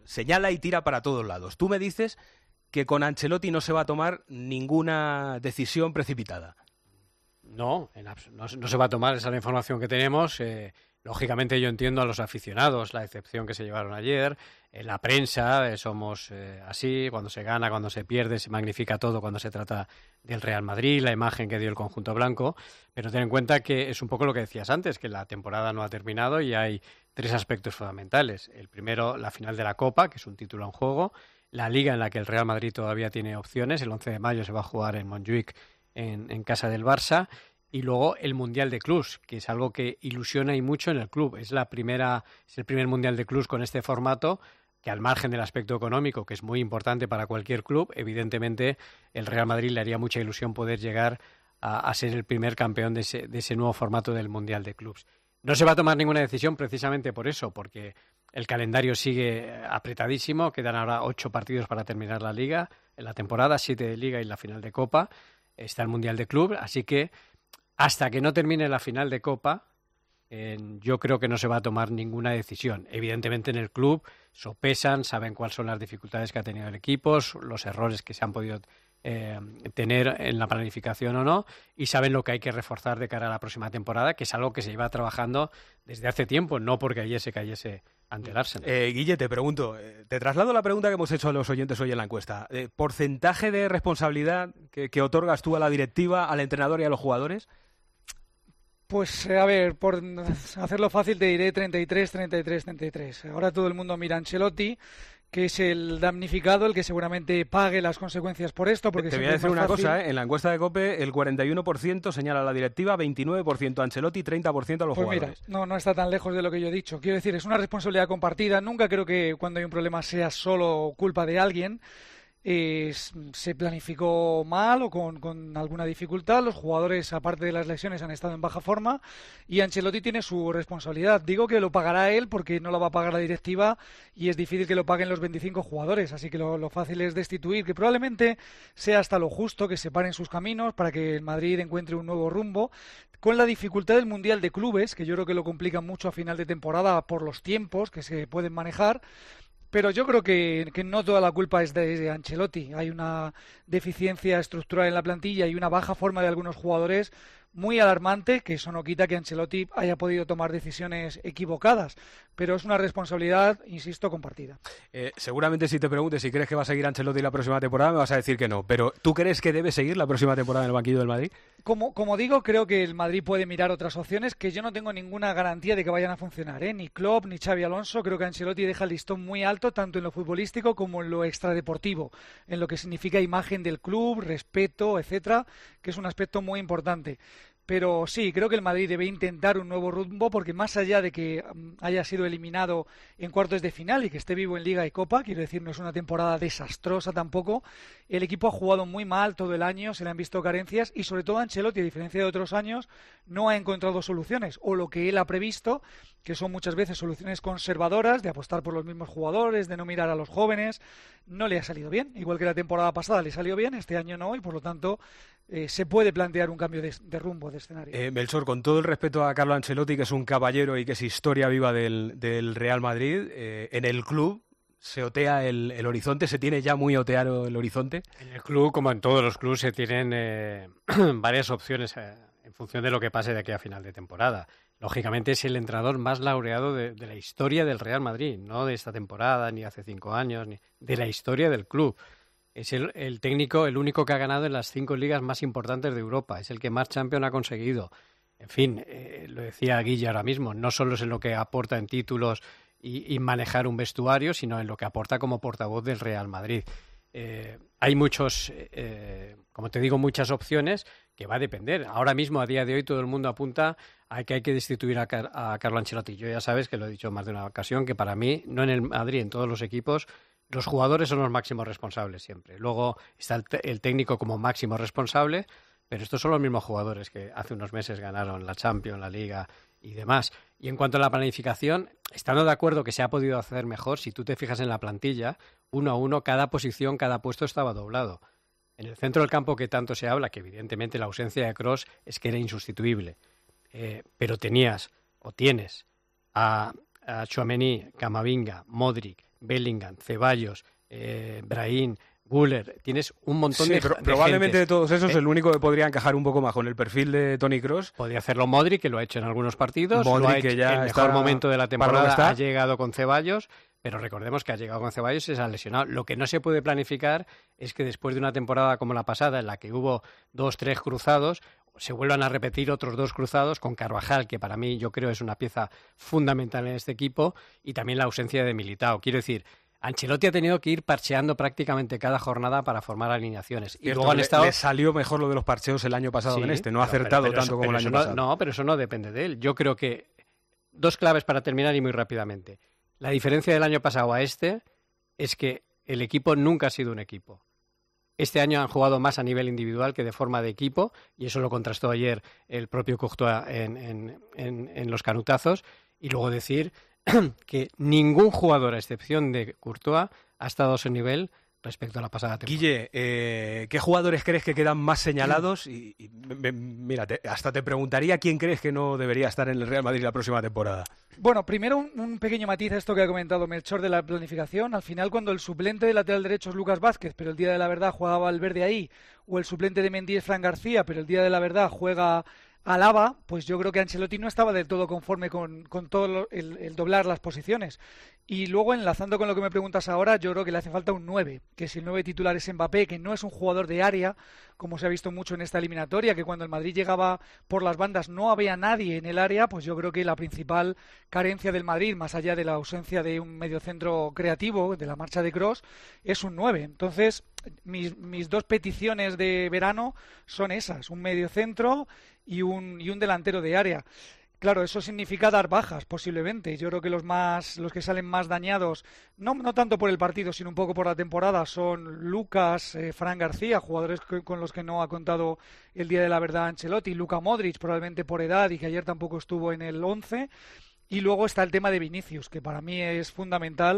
Speaker 4: señala y tira para todos lados. Tú me dices que con Ancelotti no se va a tomar ninguna decisión precipitada.
Speaker 7: No, no se va a tomar, esa es la información que tenemos. Lógicamente yo entiendo a los aficionados, la decepción que se llevaron ayer, la prensa, somos así, cuando se gana, cuando se pierde, se magnifica todo cuando se trata del Real Madrid, la imagen que dio el conjunto blanco, pero ten en cuenta que es un poco lo que decías antes, que la temporada no ha terminado y hay 3 aspectos fundamentales. El primero, la final de la Copa, que es un título en juego, la Liga en la que el Real Madrid todavía tiene opciones, el 11 de mayo se va a jugar en Montjuic, en casa del Barça, y luego el Mundial de Clubs, que es algo que ilusiona y mucho en el club. Es el primer Mundial de Clubs con este formato, que al margen del aspecto económico, que es muy importante para cualquier club, evidentemente el Real Madrid le haría mucha ilusión poder llegar a ser el primer campeón de ese nuevo formato del Mundial de Clubs. No se va a tomar ninguna decisión precisamente por eso, porque el calendario sigue apretadísimo, quedan ahora 8 partidos para terminar la Liga, en la temporada, 7 de Liga y la final de Copa. Está el Mundial de Club, así que hasta que no termine la final de Copa, yo creo que no se va a tomar ninguna decisión. Evidentemente en el club sopesan, saben cuáles son las dificultades que ha tenido el equipo, los errores que se han podido tener en la planificación o no, y saben lo que hay que reforzar de cara a la próxima temporada, que es algo que se lleva trabajando desde hace tiempo, no porque ayer se cayese ante el Arsenal.
Speaker 4: Guille, te pregunto, te traslado la pregunta que hemos hecho a los oyentes hoy en la encuesta. ¿Porcentaje de responsabilidad que otorgas tú a la directiva, al entrenador y a los jugadores?
Speaker 21: Pues a ver, por hacerlo fácil te diré 33. Ahora todo el mundo mira a Ancelotti, que es el damnificado, el que seguramente pague las consecuencias por esto. Porque
Speaker 4: te voy a decir una cosa, en la encuesta de COPE el 41% señala a la directiva, 29% a Ancelotti, 30% a los jugadores.
Speaker 21: Mira, no está tan lejos de lo que yo he dicho. Quiero decir, es una responsabilidad compartida. Nunca creo que cuando hay un problema sea solo culpa de alguien. Se planificó mal o con alguna dificultad. Los jugadores, aparte de las lesiones, han estado en baja forma y Ancelotti tiene su responsabilidad. Digo que lo pagará él porque no lo va a pagar la directiva y es difícil que lo paguen los 25 jugadores, así que lo fácil es destituir, que probablemente sea hasta lo justo que separen sus caminos para que el Madrid encuentre un nuevo rumbo, con la dificultad del Mundial de Clubes, que yo creo que lo complica mucho a final de temporada por los tiempos que se pueden manejar. Pero yo creo que no toda la culpa es de Ancelotti. Hay una deficiencia estructural en la plantilla y una baja forma de algunos jugadores muy alarmante, que eso no quita que Ancelotti haya podido tomar decisiones equivocadas, pero es una responsabilidad, insisto, compartida.
Speaker 4: Seguramente si te preguntes si crees que va a seguir Ancelotti la próxima temporada me vas a decir que no, pero ¿tú crees que debe seguir la próxima temporada en el banquillo del Madrid?
Speaker 21: Como digo, creo que el Madrid puede mirar otras opciones que yo no tengo ninguna garantía de que vayan a funcionar, ni Klopp ni Xabi Alonso. Creo que Ancelotti deja el listón muy alto tanto en lo futbolístico como en lo extradeportivo, en lo que significa imagen del club, respeto, etcétera, que es un aspecto muy importante. Pero sí, creo que el Madrid debe intentar un nuevo rumbo porque más allá de que haya sido eliminado en cuartos de final y que esté vivo en Liga y Copa, quiero decir, no es una temporada desastrosa tampoco, el equipo ha jugado muy mal todo el año, se le han visto carencias y sobre todo Ancelotti, a diferencia de otros años, no ha encontrado soluciones o lo que él ha previsto, que son muchas veces soluciones conservadoras, de apostar por los mismos jugadores, de no mirar a los jóvenes, no le ha salido bien. Igual que la temporada pasada le salió bien, este año no, y por lo tanto se puede plantear un cambio de rumbo, de escenario.
Speaker 4: Melchor, con todo el respeto a Carlo Ancelotti, que es un caballero y que es historia viva del Real Madrid, en el club se otea el horizonte, se tiene ya muy oteado el horizonte.
Speaker 7: En el club, como en todos los clubes, se tienen varias opciones en función de lo que pase de aquí a final de temporada. Lógicamente es el entrenador más laureado de la historia del Real Madrid, no de esta temporada, ni hace 5 años, ni de la historia del club. Es el técnico, el único que ha ganado en las 5 ligas más importantes de Europa. Es el que más Champions ha conseguido. En fin, lo decía Guille ahora mismo, no solo es en lo que aporta en títulos y manejar un vestuario, sino en lo que aporta como portavoz del Real Madrid. Hay muchos, como te digo, muchas opciones que va a depender. Ahora mismo, a día de hoy, todo el mundo apunta a que hay que destituir a Carlo Ancelotti. Yo ya sabes que lo he dicho más de una ocasión, que para mí, no en el Madrid, en todos los equipos, los jugadores son los máximos responsables siempre. Luego está el técnico como máximo responsable, pero estos son los mismos jugadores que hace unos meses ganaron la Champions, la Liga y demás. Y en cuanto a la planificación, estando de acuerdo que se ha podido hacer mejor, si tú te fijas en la plantilla, 1 a 1, cada posición, cada puesto estaba doblado. En el centro del campo que tanto se habla, que evidentemente la ausencia de Kroos es que era insustituible, pero tienes a Tchouaméni, Camavinga, Modric, Bellingham, Ceballos, Brahim, Güler, tienes un montón de
Speaker 4: probablemente
Speaker 7: gentes.
Speaker 4: de todos esos el único que podría encajar un poco más con el perfil de Toni Kroos.
Speaker 7: Podría hacerlo Modric, que lo ha hecho en algunos partidos.
Speaker 4: Modric,
Speaker 7: lo ha hecho
Speaker 4: que ya
Speaker 7: en el
Speaker 4: está
Speaker 7: mejor momento de la temporada, ha
Speaker 4: está.
Speaker 7: llegado con Ceballos, pero recordemos que ha llegado con Ceballos y se ha lesionado. Lo que no se puede planificar es que después de una temporada como la pasada, en la que hubo 2-3 cruzados, se vuelvan a repetir otros 2 cruzados con Carvajal, que para mí yo creo es una pieza fundamental en este equipo, y también la ausencia de Militao. Quiero decir, Ancelotti ha tenido que ir parcheando prácticamente cada jornada para formar alineaciones. Y luego han estado...
Speaker 4: Le salió mejor lo de los parcheos el año pasado que en este. No ha acertado tanto como el año pasado.
Speaker 7: No, pero eso no depende de él. Yo creo que 2 claves para terminar y muy rápidamente. La diferencia del año pasado a este es que el equipo nunca ha sido un equipo. Este año han jugado más a nivel individual que de forma de equipo, y eso lo contrastó ayer el propio Courtois en los canutazos. Y luego decir que ningún jugador, a excepción de Courtois, ha estado a ese nivel respecto a la pasada temporada.
Speaker 4: Guille, ¿qué jugadores crees que quedan más señalados? Mira, hasta te preguntaría quién crees que no debería estar en el Real Madrid la próxima temporada.
Speaker 21: Bueno, primero un pequeño matiz a esto que ha comentado Melchor de la planificación. Al final, cuando el suplente de lateral derecho es Lucas Vázquez, pero el día de la verdad juega Valverde ahí, o el suplente de Mendy es Fran García, pero el día de la verdad juega Alaba, pues yo creo que Ancelotti no estaba del todo conforme con todo el doblar las posiciones. Y luego, enlazando con lo que me preguntas ahora, yo creo que le hace falta un 9, que si el 9 titular es Mbappé, que no es un jugador de área, como se ha visto mucho en esta eliminatoria, que cuando el Madrid llegaba por las bandas no había nadie en el área, pues yo creo que la principal carencia del Madrid, más allá de la ausencia de un mediocentro creativo, de la marcha de Kroos, es un 9. Entonces, mis 2 peticiones de verano son esas, un mediocentro y un delantero de área. Claro, eso significa dar bajas, posiblemente. Yo creo que los que salen más dañados, no tanto por el partido, sino un poco por la temporada, son Lucas, Fran García, jugadores con los que no ha contado el día de la verdad Ancelotti, Luka Modric, probablemente por edad y que ayer tampoco estuvo en el 11. Y luego está el tema de Vinicius, que para mí es fundamental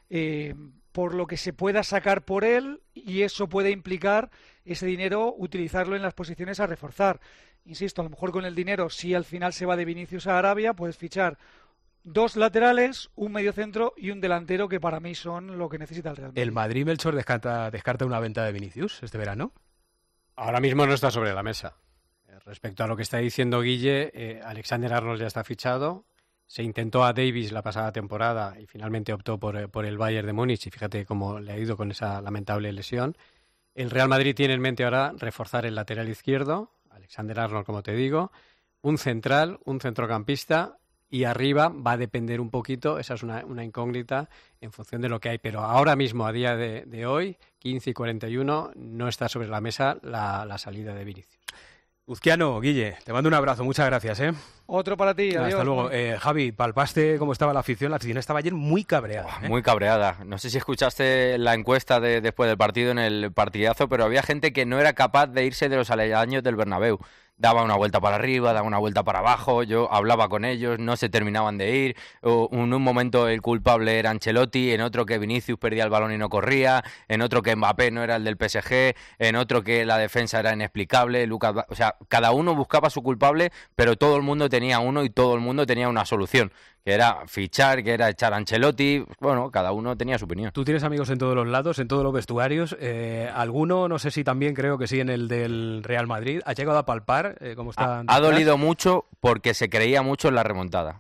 Speaker 21: por lo que se pueda sacar por él, y eso puede implicar ese dinero utilizarlo en las posiciones a reforzar. Insisto, a lo mejor con el dinero, si al final se va de Vinicius a Arabia, puedes fichar 2 laterales, un mediocentro y un delantero, que para mí son lo que necesita el Real Madrid.
Speaker 4: ¿El Madrid, Melchor, descarta una venta de Vinicius este verano?
Speaker 7: Ahora mismo no está sobre la mesa. Respecto a lo que está diciendo Guille, Alexander-Arnold ya está fichado. Se intentó a Davies la pasada temporada y finalmente optó por el Bayern de Múnich, y fíjate cómo le ha ido con esa lamentable lesión. El Real Madrid tiene en mente ahora reforzar el lateral izquierdo, Alexander-Arnold, como te digo, un central, un centrocampista, y arriba va a depender un poquito, esa es una incógnita en función de lo que hay, pero ahora mismo, a día de hoy, 15:41, no está sobre la mesa la salida de Vinicius.
Speaker 4: Uzquiano, Guille, te mando un abrazo, muchas gracias.
Speaker 21: Otro para ti, adiós.
Speaker 4: Hasta luego. Javi, ¿palpaste cómo estaba la afición? La afición estaba ayer muy cabreada.
Speaker 6: Muy cabreada. No sé si escuchaste la encuesta después del partido, en el partidazo, pero había gente que no era capaz de irse de los aledaños del Bernabéu. Daba una vuelta para arriba, daba una vuelta para abajo, yo hablaba con ellos, no se terminaban de ir. En un momento el culpable era Ancelotti, en otro que Vinicius perdía el balón y no corría, en otro que Mbappé no era el del PSG, en otro que la defensa era inexplicable. O sea, cada uno buscaba su culpable, pero todo el mundo tenía uno y todo el mundo tenía una solución, que era fichar, que era echar a Ancelotti. Bueno, cada uno tenía su opinión.
Speaker 4: Tú tienes amigos en todos los lados, en todos los vestuarios. Alguno, no sé si también, creo que sí, en el del Real Madrid. ¿Ha llegado a palpar cómo está?
Speaker 6: Ha dolido mucho porque se creía mucho en la remontada.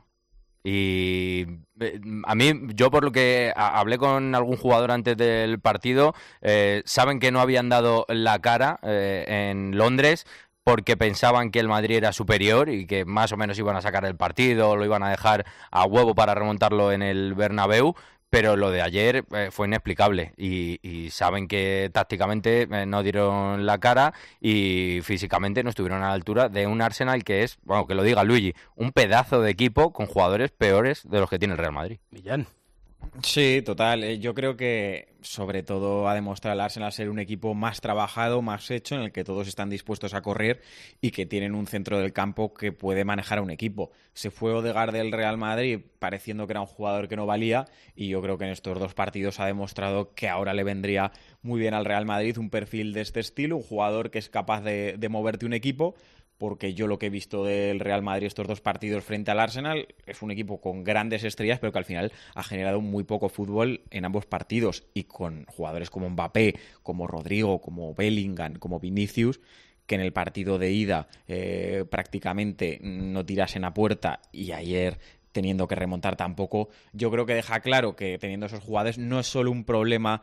Speaker 6: Y a mí, yo por lo que hablé con algún jugador antes del partido, saben que no habían dado la cara en Londres, porque pensaban que el Madrid era superior y que más o menos iban a sacar el partido, lo iban a dejar a huevo para remontarlo en el Bernabéu, pero lo de ayer fue inexplicable y saben que tácticamente no dieron la cara y físicamente no estuvieron a la altura de un Arsenal que es, bueno, que lo diga Luigi, un pedazo de equipo con jugadores peores de los que tiene el Real Madrid.
Speaker 4: Millán.
Speaker 9: Sí, total. Yo creo que sobre todo ha demostrado el Arsenal ser un equipo más trabajado, más hecho, en el que todos están dispuestos a correr y que tienen un centro del campo que puede manejar a un equipo. Se fue Odegaard del Real Madrid pareciendo que era un jugador que no valía, y yo creo que en estos 2 partidos ha demostrado que ahora le vendría muy bien al Real Madrid un perfil de este estilo, un jugador que es capaz de moverte un equipo, porque yo lo que he visto del Real Madrid estos 2 partidos frente al Arsenal es un equipo con grandes estrellas, pero que al final ha generado muy poco fútbol en ambos partidos, y con jugadores como Mbappé, como Rodrigo, como Bellingham, como Vinicius, que en el partido de ida prácticamente no tirasen a puerta, y ayer teniendo que remontar tampoco. Yo creo que deja claro que teniendo esos jugadores no es solo un problema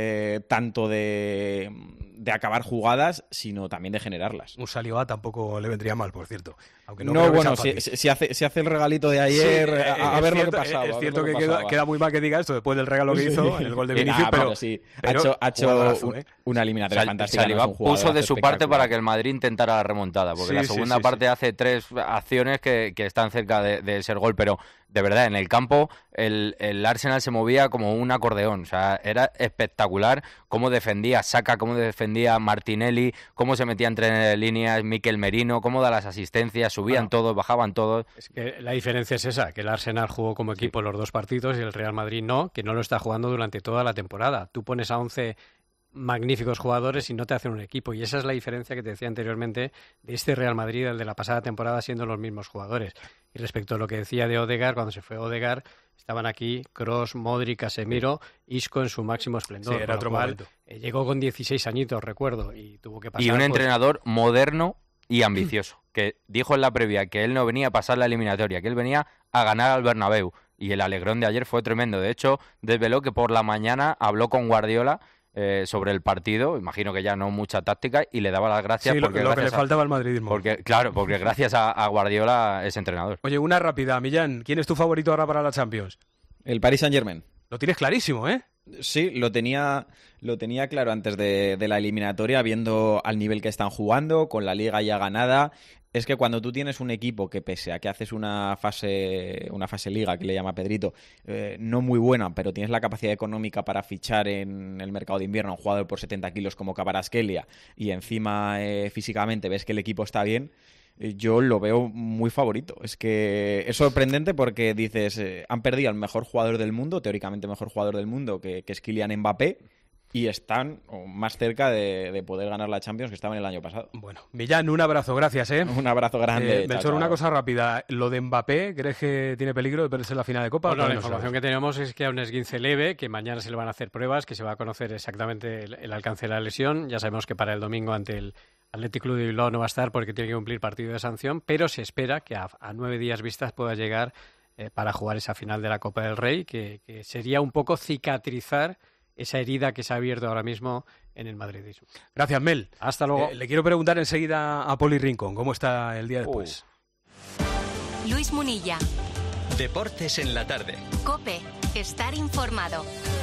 Speaker 9: tanto de acabar jugadas, sino también de generarlas.
Speaker 4: Un Saliba tampoco le vendría mal, por cierto. Aunque
Speaker 9: no bueno, si hace el regalito de ayer, sí, a ver lo que pasaba.
Speaker 4: Es cierto que queda muy mal que diga esto después del regalo que hizo en el gol de Vinicius, pero
Speaker 9: sí, ha hecho una eliminatoria fantástica.
Speaker 6: Saliba puso de su parte para que el Madrid intentara la remontada, porque la segunda parte hace 3 acciones que están cerca de ser gol, pero de verdad, en el campo el Arsenal se movía como un acordeón. O sea, era espectacular cómo defendía Saka, cómo defendía Martinelli, cómo se metía entre líneas Mikel Merino, cómo da las asistencias, subían todos, bajaban todos.
Speaker 7: Es que la diferencia es esa, que el Arsenal jugó como equipo los 2 partidos y el Real Madrid no, que no lo está jugando durante toda la temporada. Tú pones a 11 magníficos jugadores y no te hacen un equipo, y esa es la diferencia que te decía anteriormente de este Real Madrid, el de la pasada temporada, siendo los mismos jugadores. Y respecto a lo que decía de Odegaard, cuando se fue Odegaard estaban aquí Kroos, Modric, Casemiro, Isco en su máximo esplendor.
Speaker 4: Sí, era otro momento.
Speaker 7: Llegó con 16 añitos, recuerdo, y tuvo que pasar.
Speaker 6: Y un entrenador moderno y ambicioso, que dijo en la previa que él no venía a pasar la eliminatoria, que él venía a ganar al Bernabéu, y el alegrón de ayer fue tremendo. De hecho, desveló que por la mañana habló con Guardiola sobre el partido, imagino que ya no mucha táctica, y le daba las gracias.
Speaker 4: Sí,
Speaker 6: porque
Speaker 4: lo que le faltaba al madridismo.
Speaker 6: Porque gracias a Guardiola es entrenador.
Speaker 4: Oye, una rápida, Millán, ¿quién es tu favorito ahora para la Champions?
Speaker 9: El Paris Saint-Germain.
Speaker 4: Lo tienes clarísimo, ¿eh?
Speaker 9: Sí, lo tenía claro antes de la eliminatoria, viendo al nivel que están jugando, con la Liga ya ganada. Es que cuando tú tienes un equipo que, pese a que haces una fase Liga, que le llama Pedrito, no muy buena, pero tienes la capacidad económica para fichar en el mercado de invierno a un jugador por 70 kilos como Kvaratskhelia, y encima físicamente ves que el equipo está bien, yo lo veo muy favorito. Es que es sorprendente porque dices, han perdido al mejor jugador del mundo, teóricamente mejor jugador del mundo, que es Kylian Mbappé, y están más cerca de poder ganar la Champions que estaban el año pasado.
Speaker 4: Bueno, Millán, un abrazo, gracias, ¿eh?
Speaker 9: Un abrazo grande.
Speaker 4: Melchor, una cosa rápida. Lo de Mbappé, ¿crees que tiene peligro de perderse la final de Copa?
Speaker 7: Bueno, la información que tenemos es que a un esguince leve, que mañana se le van a hacer pruebas, que se va a conocer exactamente el alcance de la lesión. Ya sabemos que para el domingo ante el Athletic Club de Bilbao no va a estar porque tiene que cumplir partido de sanción, pero se espera que a 9 días vistas pueda llegar para jugar esa final de la Copa del Rey, que sería un poco cicatrizar esa herida que se ha abierto ahora mismo en el madridismo.
Speaker 4: Gracias, Mel.
Speaker 7: Hasta luego.
Speaker 4: Le quiero preguntar enseguida a Poli Rincón cómo está el día después.
Speaker 1: Luis Munilla.
Speaker 2: Deportes en la tarde.
Speaker 1: COPE. Estar informado.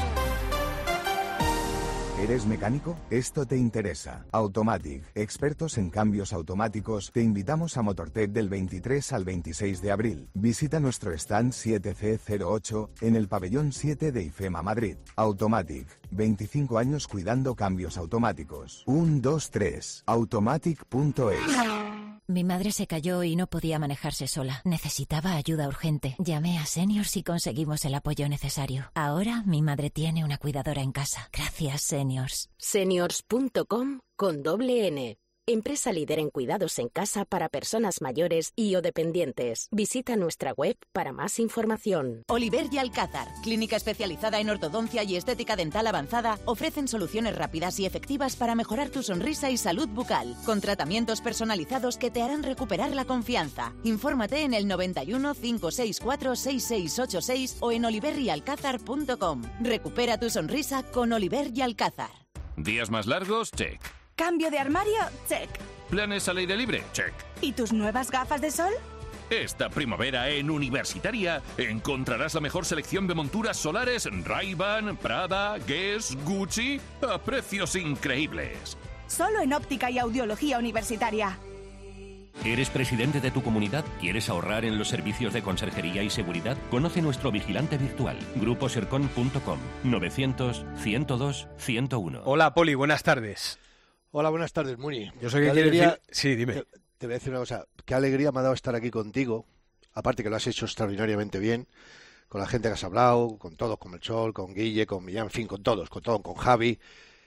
Speaker 8: ¿Eres mecánico? Esto te interesa. Automatic, expertos en cambios automáticos, te invitamos a Motortech del 23 al 26 de abril. Visita nuestro stand 7C08 en el pabellón 7 de IFEMA Madrid. Automatic, 25 años cuidando cambios automáticos. 1, 2, 3. Automatic.es.
Speaker 10: Mi madre se cayó y no podía manejarse sola. Necesitaba ayuda urgente. Llamé a Seniors y conseguimos el apoyo necesario. Ahora mi madre tiene una cuidadora en casa. Gracias, Seniors.
Speaker 11: Seniors.com con doble N. Empresa líder en cuidados en casa para personas mayores y o dependientes. Visita nuestra web para más información.
Speaker 12: Oliver y Alcázar, clínica especializada en ortodoncia y estética dental avanzada, ofrecen soluciones rápidas y efectivas para mejorar tu sonrisa y salud bucal, con tratamientos personalizados que te harán recuperar la confianza. Infórmate en el 91 564 6686 o en oliveryalcázar.com. Recupera tu sonrisa con Oliver y Alcázar.
Speaker 13: ¿Días más largos? Check.
Speaker 23: ¿Cambio de armario? Check.
Speaker 13: ¿Planes al aire libre? Check.
Speaker 23: ¿Y tus nuevas gafas de sol?
Speaker 13: Esta primavera en Universitaria encontrarás la mejor selección de monturas solares Ray-Ban, Prada, Guess, Gucci a precios increíbles.
Speaker 23: Solo en óptica y audiología universitaria.
Speaker 24: ¿Eres presidente de tu comunidad? ¿Quieres ahorrar en los servicios de conserjería y seguridad? Conoce nuestro vigilante virtual, gruposercon.com, 900-102-101.
Speaker 4: Hola, Poli, buenas tardes.
Speaker 25: Hola, buenas tardes, Muni.
Speaker 4: Yo soy que quiere decir... Sí, dime.
Speaker 25: Te voy a decir una cosa. Qué alegría me ha dado estar aquí contigo. Aparte que lo has hecho extraordinariamente bien. Con la gente que has hablado, con todos, con Melchor, con Guille, con Millán, en fin, con todos, con Javi.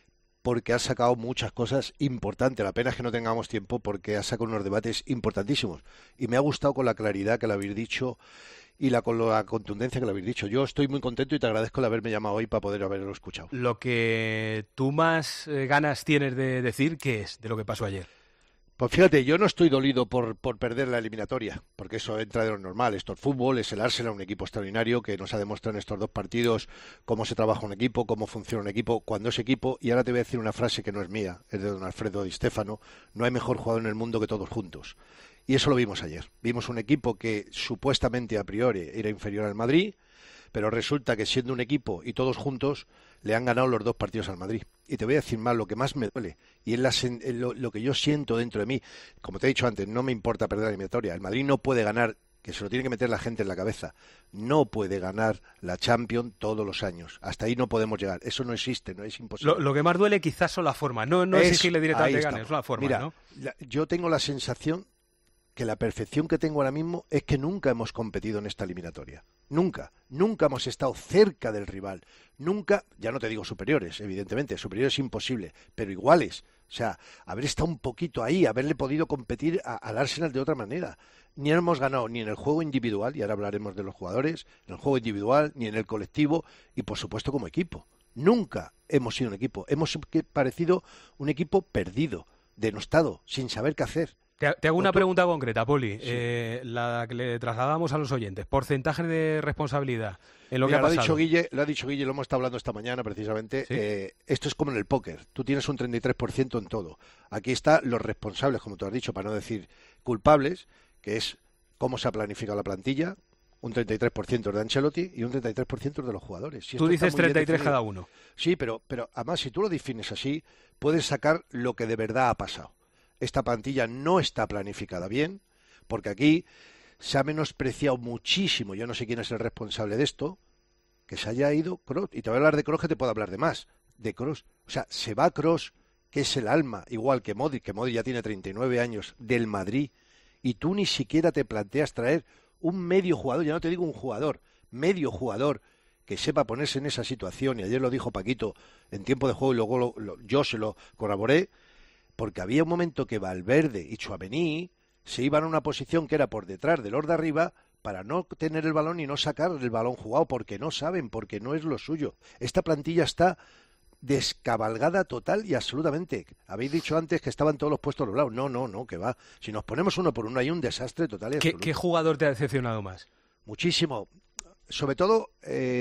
Speaker 25: porque ha sacado muchas cosas importantes. La pena es que no tengamos tiempo porque ha sacado unos debates importantísimos. Y me ha gustado con la claridad que lo habéis dicho y con la contundencia que lo habéis dicho. Yo estoy muy contento y te agradezco el haberme llamado hoy para poder haberlo escuchado.
Speaker 4: Lo que tú más ganas tienes de decir, ¿qué es de lo que pasó ayer?
Speaker 25: Pues fíjate, yo no estoy dolido por perder la eliminatoria, porque eso entra de lo normal. Esto es fútbol, es el Arsenal, un equipo extraordinario que nos ha demostrado en estos 2 partidos cómo se trabaja un equipo, cómo funciona un equipo, cuando es equipo. Y ahora te voy a decir una frase que no es mía, es de don Alfredo Di Stéfano: no hay mejor jugador en el mundo que todos juntos. Y eso lo vimos ayer. Vimos un equipo que supuestamente a priori era inferior al Madrid, pero resulta que siendo un equipo y todos juntos le han ganado los 2 partidos al Madrid. Y te voy a decir más, lo que más me duele, y es lo que yo siento dentro de mí, como te he dicho antes, no me importa perder la eliminatoria. El Madrid no puede ganar, que se lo tiene que meter la gente en la cabeza, no puede ganar la Champions todos los años. Hasta ahí no podemos llegar, eso no existe, no es imposible.
Speaker 4: Lo que más duele quizás son las formas, no exigirle directamente ganar, es la forma.
Speaker 25: Mira,
Speaker 4: ¿no?
Speaker 25: Yo tengo la sensación que la perfección que tengo ahora mismo es que nunca hemos competido en esta eliminatoria. Nunca hemos estado cerca del rival. Nunca, ya no te digo superiores, evidentemente, superiores es imposible, pero iguales. O sea, haber estado un poquito ahí, haberle podido competir al Arsenal de otra manera. Ni hemos ganado ni en el juego individual, y ahora hablaremos de los jugadores, en el juego individual, ni en el colectivo, y por supuesto como equipo. Nunca hemos sido un equipo. Hemos parecido un equipo perdido, denostado, sin saber qué hacer.
Speaker 4: Te hago una pregunta concreta, Poli, sí. La que le trasladamos a los oyentes. Porcentaje de responsabilidad en lo que ha pasado.
Speaker 25: Lo ha dicho Guille, lo hemos estado hablando esta mañana precisamente. ¿Sí? Esto es como en el póker. Tú tienes un 33% en todo. Aquí están los responsables, como tú has dicho, para no decir culpables, que es cómo se ha planificado la plantilla, un 33% de Ancelotti y un 33% de los jugadores.
Speaker 4: Tú dices 33 cada uno.
Speaker 25: Sí, pero además si tú lo defines así, puedes sacar lo que de verdad ha pasado. Esta plantilla no está planificada bien, porque aquí se ha menospreciado muchísimo, yo no sé quién es el responsable de esto, que se haya ido Kroos. Y te voy a hablar de Kroos, que te puedo hablar de más, de Kroos. O sea, se va Kroos, que es el alma, igual que Modric ya tiene 39 años, del Madrid, y tú ni siquiera te planteas traer un medio jugador, ya no te digo un jugador, medio jugador, que sepa ponerse en esa situación. Y ayer lo dijo Paquito en tiempo de juego y luego yo se lo corroboré, porque había un momento que Valverde y Tchouaméni se iban a una posición que era por detrás de los de arriba para no tener el balón y no sacar el balón jugado, porque no saben, porque no es lo suyo. Esta plantilla está descabalgada total y absolutamente. Habéis dicho antes que estaban todos los puestos doblados. No, que va. Si nos ponemos uno por uno hay un desastre total y absoluto.
Speaker 4: ¿Qué jugador te ha decepcionado más?
Speaker 25: Muchísimo. Sobre todo,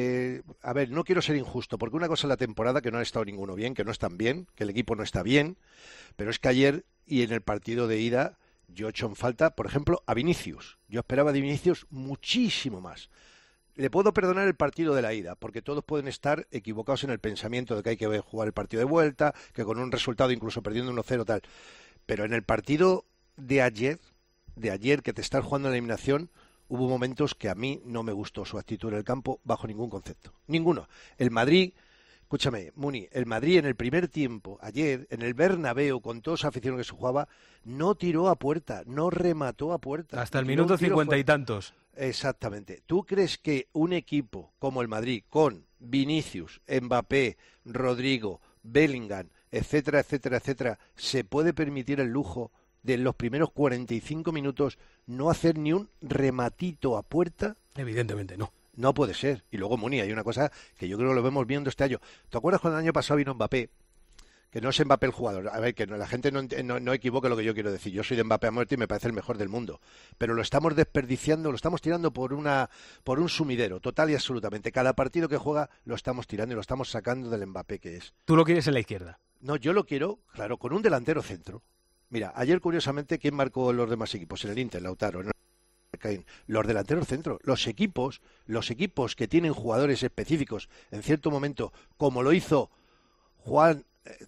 Speaker 25: a ver, no quiero ser injusto, porque una cosa es la temporada, que no ha estado ninguno bien, que no están bien, que el equipo no está bien, pero es que ayer y en el partido de ida yo he hecho en falta, por ejemplo, a Vinicius. Yo esperaba de Vinicius muchísimo más. Le puedo perdonar el partido de la ida, porque todos pueden estar equivocados en el pensamiento de que hay que jugar el partido de vuelta, que con un resultado incluso perdiendo 1-0 tal. Pero en el partido de ayer que te estás jugando en la eliminación, hubo momentos que a mí no me gustó su actitud en el campo bajo ningún concepto. Ninguno. El Madrid, escúchame, Muni, el Madrid en el primer tiempo, ayer, en el Bernabéu, con toda esa afición que se jugaba, no tiró a puerta, no remató a puerta.
Speaker 4: Hasta el minuto 50 y tantos.
Speaker 25: Exactamente. ¿Tú crees que un equipo como el Madrid, con Vinicius, Mbappé, Rodrigo, Bellingham, etcétera, etcétera, etcétera, se puede permitir el lujo de en los primeros 45 minutos no hacer ni un rematito a puerta?
Speaker 4: Evidentemente no.
Speaker 25: No puede ser. Y luego, Muni, hay una cosa que yo creo que lo vemos viendo este año. ¿Te acuerdas cuando el año pasado vino Mbappé? Que no es Mbappé el jugador. A ver, que la gente no equivoque lo que yo quiero decir. Yo soy de Mbappé a muerte y me parece el mejor del mundo. Pero lo estamos desperdiciando, lo estamos tirando por un sumidero, total y absolutamente. Cada partido que juega lo estamos tirando y lo estamos sacando del Mbappé que es.
Speaker 4: ¿Tú lo quieres en la izquierda?
Speaker 25: No, yo lo quiero, claro, con un delantero centro. Mira, ayer curiosamente, ¿quién marcó los demás equipos? En el Inter, Lautaro, en el... los delanteros centro. Los equipos que tienen jugadores específicos en cierto momento, como lo hizo Juan...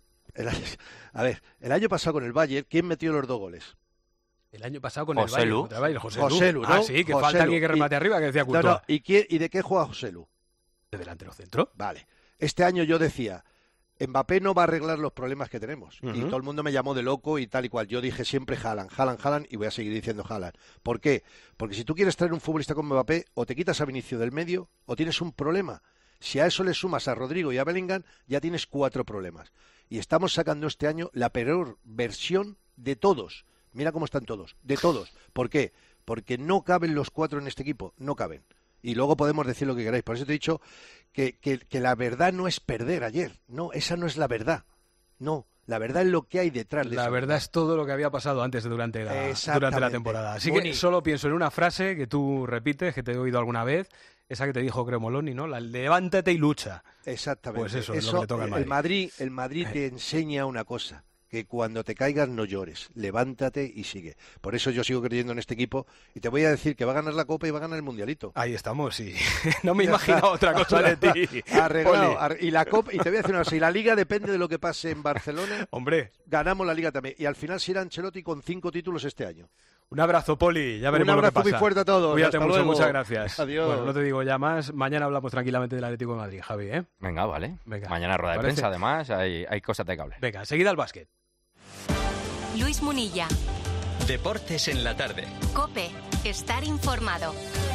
Speaker 25: el año pasado con el Bayern, ¿quién metió los 2 goles?
Speaker 4: El año pasado con el Bayern.
Speaker 25: José Lu, ¿no?
Speaker 4: Ah, sí, que
Speaker 25: José
Speaker 4: falta alguien que remate arriba, que decía Courtois.
Speaker 25: No, ¿y de qué juega José Lu?
Speaker 4: ¿De delantero centro?
Speaker 25: Vale. Este año yo decía, Mbappé no va a arreglar los problemas que tenemos. Y todo el mundo me llamó de loco y tal y cual. Yo dije siempre Haaland, y voy a seguir diciendo Haaland. ¿Por qué? Porque si tú quieres traer un futbolista como Mbappé, o te quitas a Vinicius del medio, o tienes un problema. Si a eso le sumas a Rodrigo y a Bellingham, ya tienes 4 problemas. Y estamos sacando este año la peor versión de todos. Mira cómo están todos, de todos. ¿Por qué? Porque no caben los 4 en este equipo, no caben. Y luego podemos decir lo que queráis. Por eso te he dicho que la verdad no es perder ayer. No, esa no es la verdad. No, la verdad es lo que hay detrás de eso.
Speaker 4: La verdad es todo lo que había pasado antes durante la temporada. Así que solo pienso en una frase que tú repites, que te he oído alguna vez, esa que te dijo Cremoloni, ¿no? La levántate y lucha.
Speaker 25: Exactamente.
Speaker 4: Pues eso es lo que le toca al Madrid.
Speaker 25: El Madrid te enseña una cosa, que cuando te caigas no llores, levántate y sigue. Por eso yo sigo creyendo en este equipo y te voy a decir que va a ganar la Copa y va a ganar el Mundialito.
Speaker 4: Ahí estamos, sí. No me imagino otra cosa de ti.
Speaker 25: Arreglado. Y la Copa, y te voy a decir una cosa, y la Liga depende de lo que pase en Barcelona.
Speaker 4: Hombre.
Speaker 25: Ganamos la Liga también. Y al final será Ancelotti con 5 títulos este año.
Speaker 4: Un abrazo, Poli. Ya veremos lo que pasa.
Speaker 25: Un abrazo muy fuerte a todos.
Speaker 4: Cuídate
Speaker 25: Hasta
Speaker 4: mucho,
Speaker 25: luego.
Speaker 4: muchas gracias.
Speaker 25: Adiós.
Speaker 4: Bueno, no te digo ya más. Mañana hablamos tranquilamente del Atlético de Madrid, Javi, ¿eh?
Speaker 6: Venga, vale.
Speaker 4: Venga.
Speaker 6: Mañana rueda de prensa, además, hay cosas de cable.
Speaker 4: Venga, enseguida al básquet.
Speaker 1: Luis Munilla.
Speaker 2: Deportes en la tarde.
Speaker 1: COPE. Estar informado.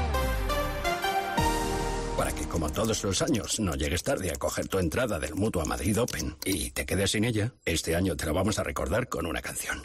Speaker 5: Para que, como todos los años, no llegues tarde a coger tu entrada del Mutua Madrid Open y te quedes sin ella, este año te la vamos a recordar con una canción.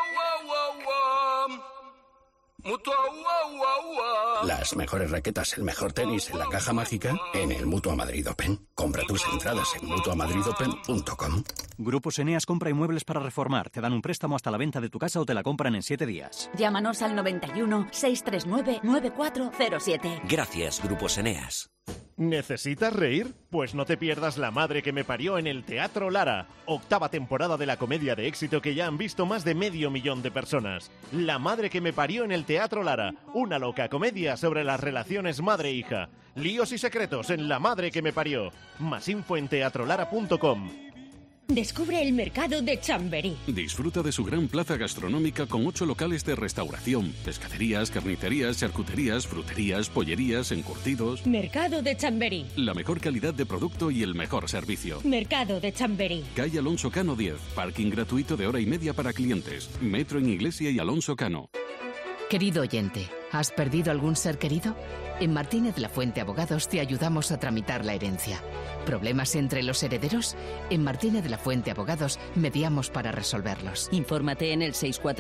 Speaker 5: Las mejores raquetas, el mejor tenis en la caja mágica en el Mutua Madrid Open. Compra tus entradas en mutuamadridopen.com.
Speaker 3: Grupos Eneas compra inmuebles para reformar. Te dan un préstamo hasta la venta de tu casa o te la compran en 7 días.
Speaker 14: Llámanos al 91 639 9407.
Speaker 15: Gracias, Grupos Eneas.
Speaker 16: ¿Necesitas reír? Pues no te pierdas La madre que me parió en el Teatro Lara, 8ª temporada de la comedia de éxito que ya han visto más de 500.000 de personas. La madre que me parió en el Teatro Lara, una loca comedia sobre las relaciones madre-hija. Líos y secretos en La madre que me parió. Más info en teatrolara.com.
Speaker 17: Descubre el mercado de Chamberí.
Speaker 18: Disfruta de su gran plaza gastronómica con 8 locales de restauración, pescaderías, carnicerías, charcuterías, fruterías, pollerías, encurtidos.
Speaker 17: Mercado de Chamberí.
Speaker 18: La mejor calidad de producto y el mejor servicio.
Speaker 17: Mercado de Chamberí.
Speaker 18: Calle Alonso Cano 10. Parking gratuito de 1h30 para clientes. Metro en Iglesia y Alonso Cano.
Speaker 22: Querido oyente, ¿has perdido algún ser querido? En Martínez de la Fuente Abogados te ayudamos a tramitar la herencia. ¿Problemas entre los herederos? En Martínez de la Fuente Abogados mediamos para resolverlos.
Speaker 17: Infórmate en el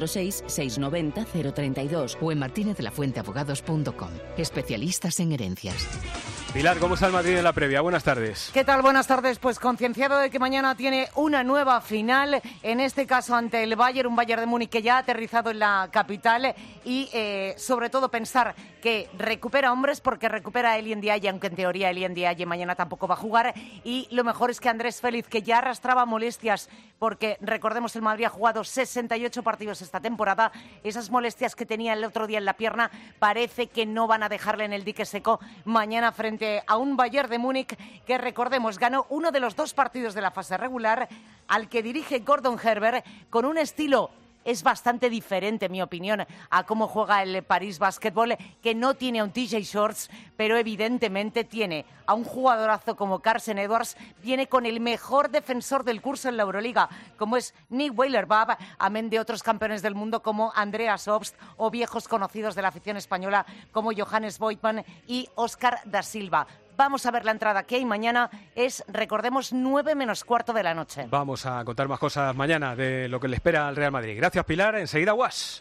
Speaker 17: 646-690-032
Speaker 22: o en martinezelafuenteabogados.com. Especialistas en herencias.
Speaker 4: Pilar, ¿cómo está el Madrid en la previa? Buenas tardes.
Speaker 26: ¿Qué tal? Buenas tardes. Pues concienciado de que mañana tiene una nueva final, en este caso ante el Bayern, un Bayern de Múnich que ya ha aterrizado en la capital y sobre todo pensar que recupera hombres porque recupera a Elie Ndiaye, aunque en teoría Elie Ndiaye mañana tampoco va a jugar, y lo mejor es que Andrés Félix, que ya arrastraba molestias porque recordemos el Madrid ha jugado 68 partidos esta temporada, esas molestias que tenía el otro día en la pierna parece que no van a dejarle en el dique seco mañana frente a un Bayern de Múnich que, recordemos, ganó uno de los 2 partidos de la fase regular, al que dirige Gordon Herbert con un estilo es bastante diferente, en mi opinión, a cómo juega el París Basketball, que no tiene a un TJ Shorts, pero evidentemente tiene a un jugadorazo como Carsen Edwards, viene con el mejor defensor del curso en la Euroliga, como es Nick Weiler-Babb, amén de otros campeones del mundo como Andreas Obst o viejos conocidos de la afición española como Johannes Voigtmann y Óscar da Silva. Vamos a ver la entrada que hay mañana. Es, recordemos, 9 menos cuarto de la noche.
Speaker 4: Vamos a contar más cosas mañana de lo que le espera al Real Madrid. Gracias, Pilar. Enseguida, Guas.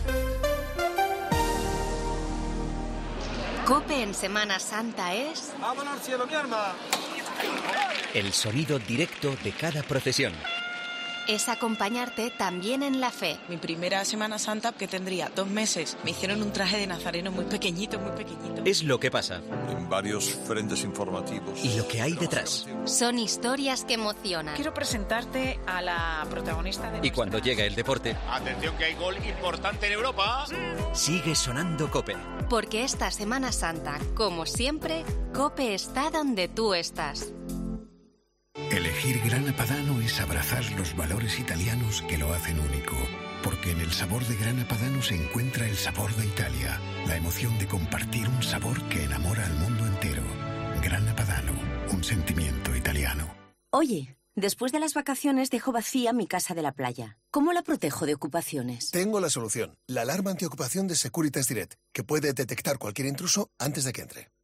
Speaker 1: COPE en Semana Santa es...
Speaker 26: ¡Vámonos al cielo, mi arma!
Speaker 2: El sonido directo de cada procesión.
Speaker 1: Es acompañarte también en la fe.
Speaker 27: Mi primera Semana Santa, que tendría 2 meses, me hicieron un traje de nazareno muy pequeñito, muy pequeñito.
Speaker 2: Es lo que pasa.
Speaker 28: En varios frentes informativos.
Speaker 2: Y lo que hay detrás.
Speaker 1: Son historias que emocionan.
Speaker 27: Quiero presentarte a la protagonista de...
Speaker 2: Y cuando llega el deporte...
Speaker 28: ¡Atención que hay gol importante en Europa!
Speaker 2: Sigue sonando COPE.
Speaker 1: Porque esta Semana Santa, como siempre, COPE está donde tú estás.
Speaker 29: Elegir Grana Padano es abrazar los valores italianos que lo hacen único, porque en el sabor de Grana Padano se encuentra el sabor de Italia, la emoción de compartir un sabor que enamora al mundo entero. Grana Padano, un sentimiento italiano.
Speaker 32: Oye, después de las vacaciones dejo vacía mi casa de la playa. ¿Cómo la protejo de ocupaciones?
Speaker 33: Tengo la solución, la alarma antiocupación de Securitas Direct, que puede detectar cualquier intruso antes de que entre.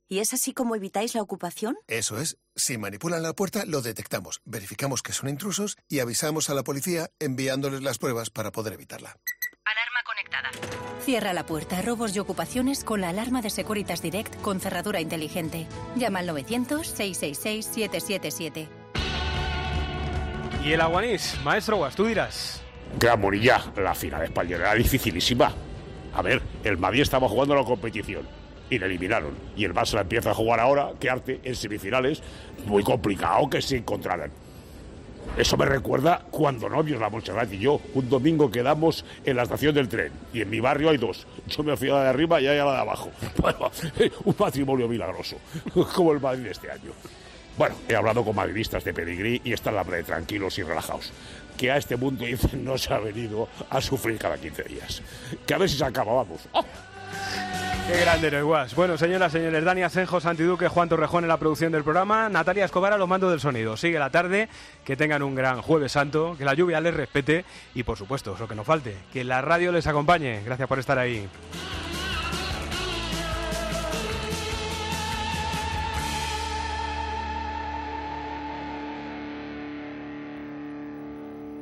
Speaker 32: ¿Y es así como evitáis la ocupación?
Speaker 7: Eso es. Si manipulan la puerta, lo detectamos, verificamos que son intrusos y avisamos a la policía enviándoles las pruebas para poder evitarla.
Speaker 8: Alarma conectada.
Speaker 32: Cierra la puerta a robos y ocupaciones con la alarma de Securitas Direct con cerradura inteligente. Llama al 900-666-777.
Speaker 4: Y el Aguanís, maestro Guas, tú dirás.
Speaker 9: Gran Morilla, la final española era dificilísima. A ver, el Madrid estaba jugando la competición y le eliminaron. Y el Barça empieza a jugar ahora, qué arte, en semifinales, muy complicado que se encontraran. Eso me recuerda cuando novios, la Montserrat y yo, un domingo quedamos en la estación del tren. Y en mi barrio hay dos. Yo me fui a la de arriba y ella a la de abajo. Bueno, un matrimonio milagroso, como el Madrid este año. Bueno, he hablado con madridistas de pedigrí y están la playa tranquilos y relajados. Que a este mundo, dicen, no se ha venido a sufrir cada 15 días. Que a ver si se acaba, vamos. ¡Oh!
Speaker 4: Qué grande eres, Guas. Bueno, señoras, señores, Dani Asenjo, Santi Duque, Juan Torrejón en la producción del programa, Natalia Escobar a los mandos del sonido. Sigue la tarde, que tengan un gran Jueves Santo, que la lluvia les respete y, por supuesto, lo que no falte, que la radio les acompañe. Gracias por estar ahí.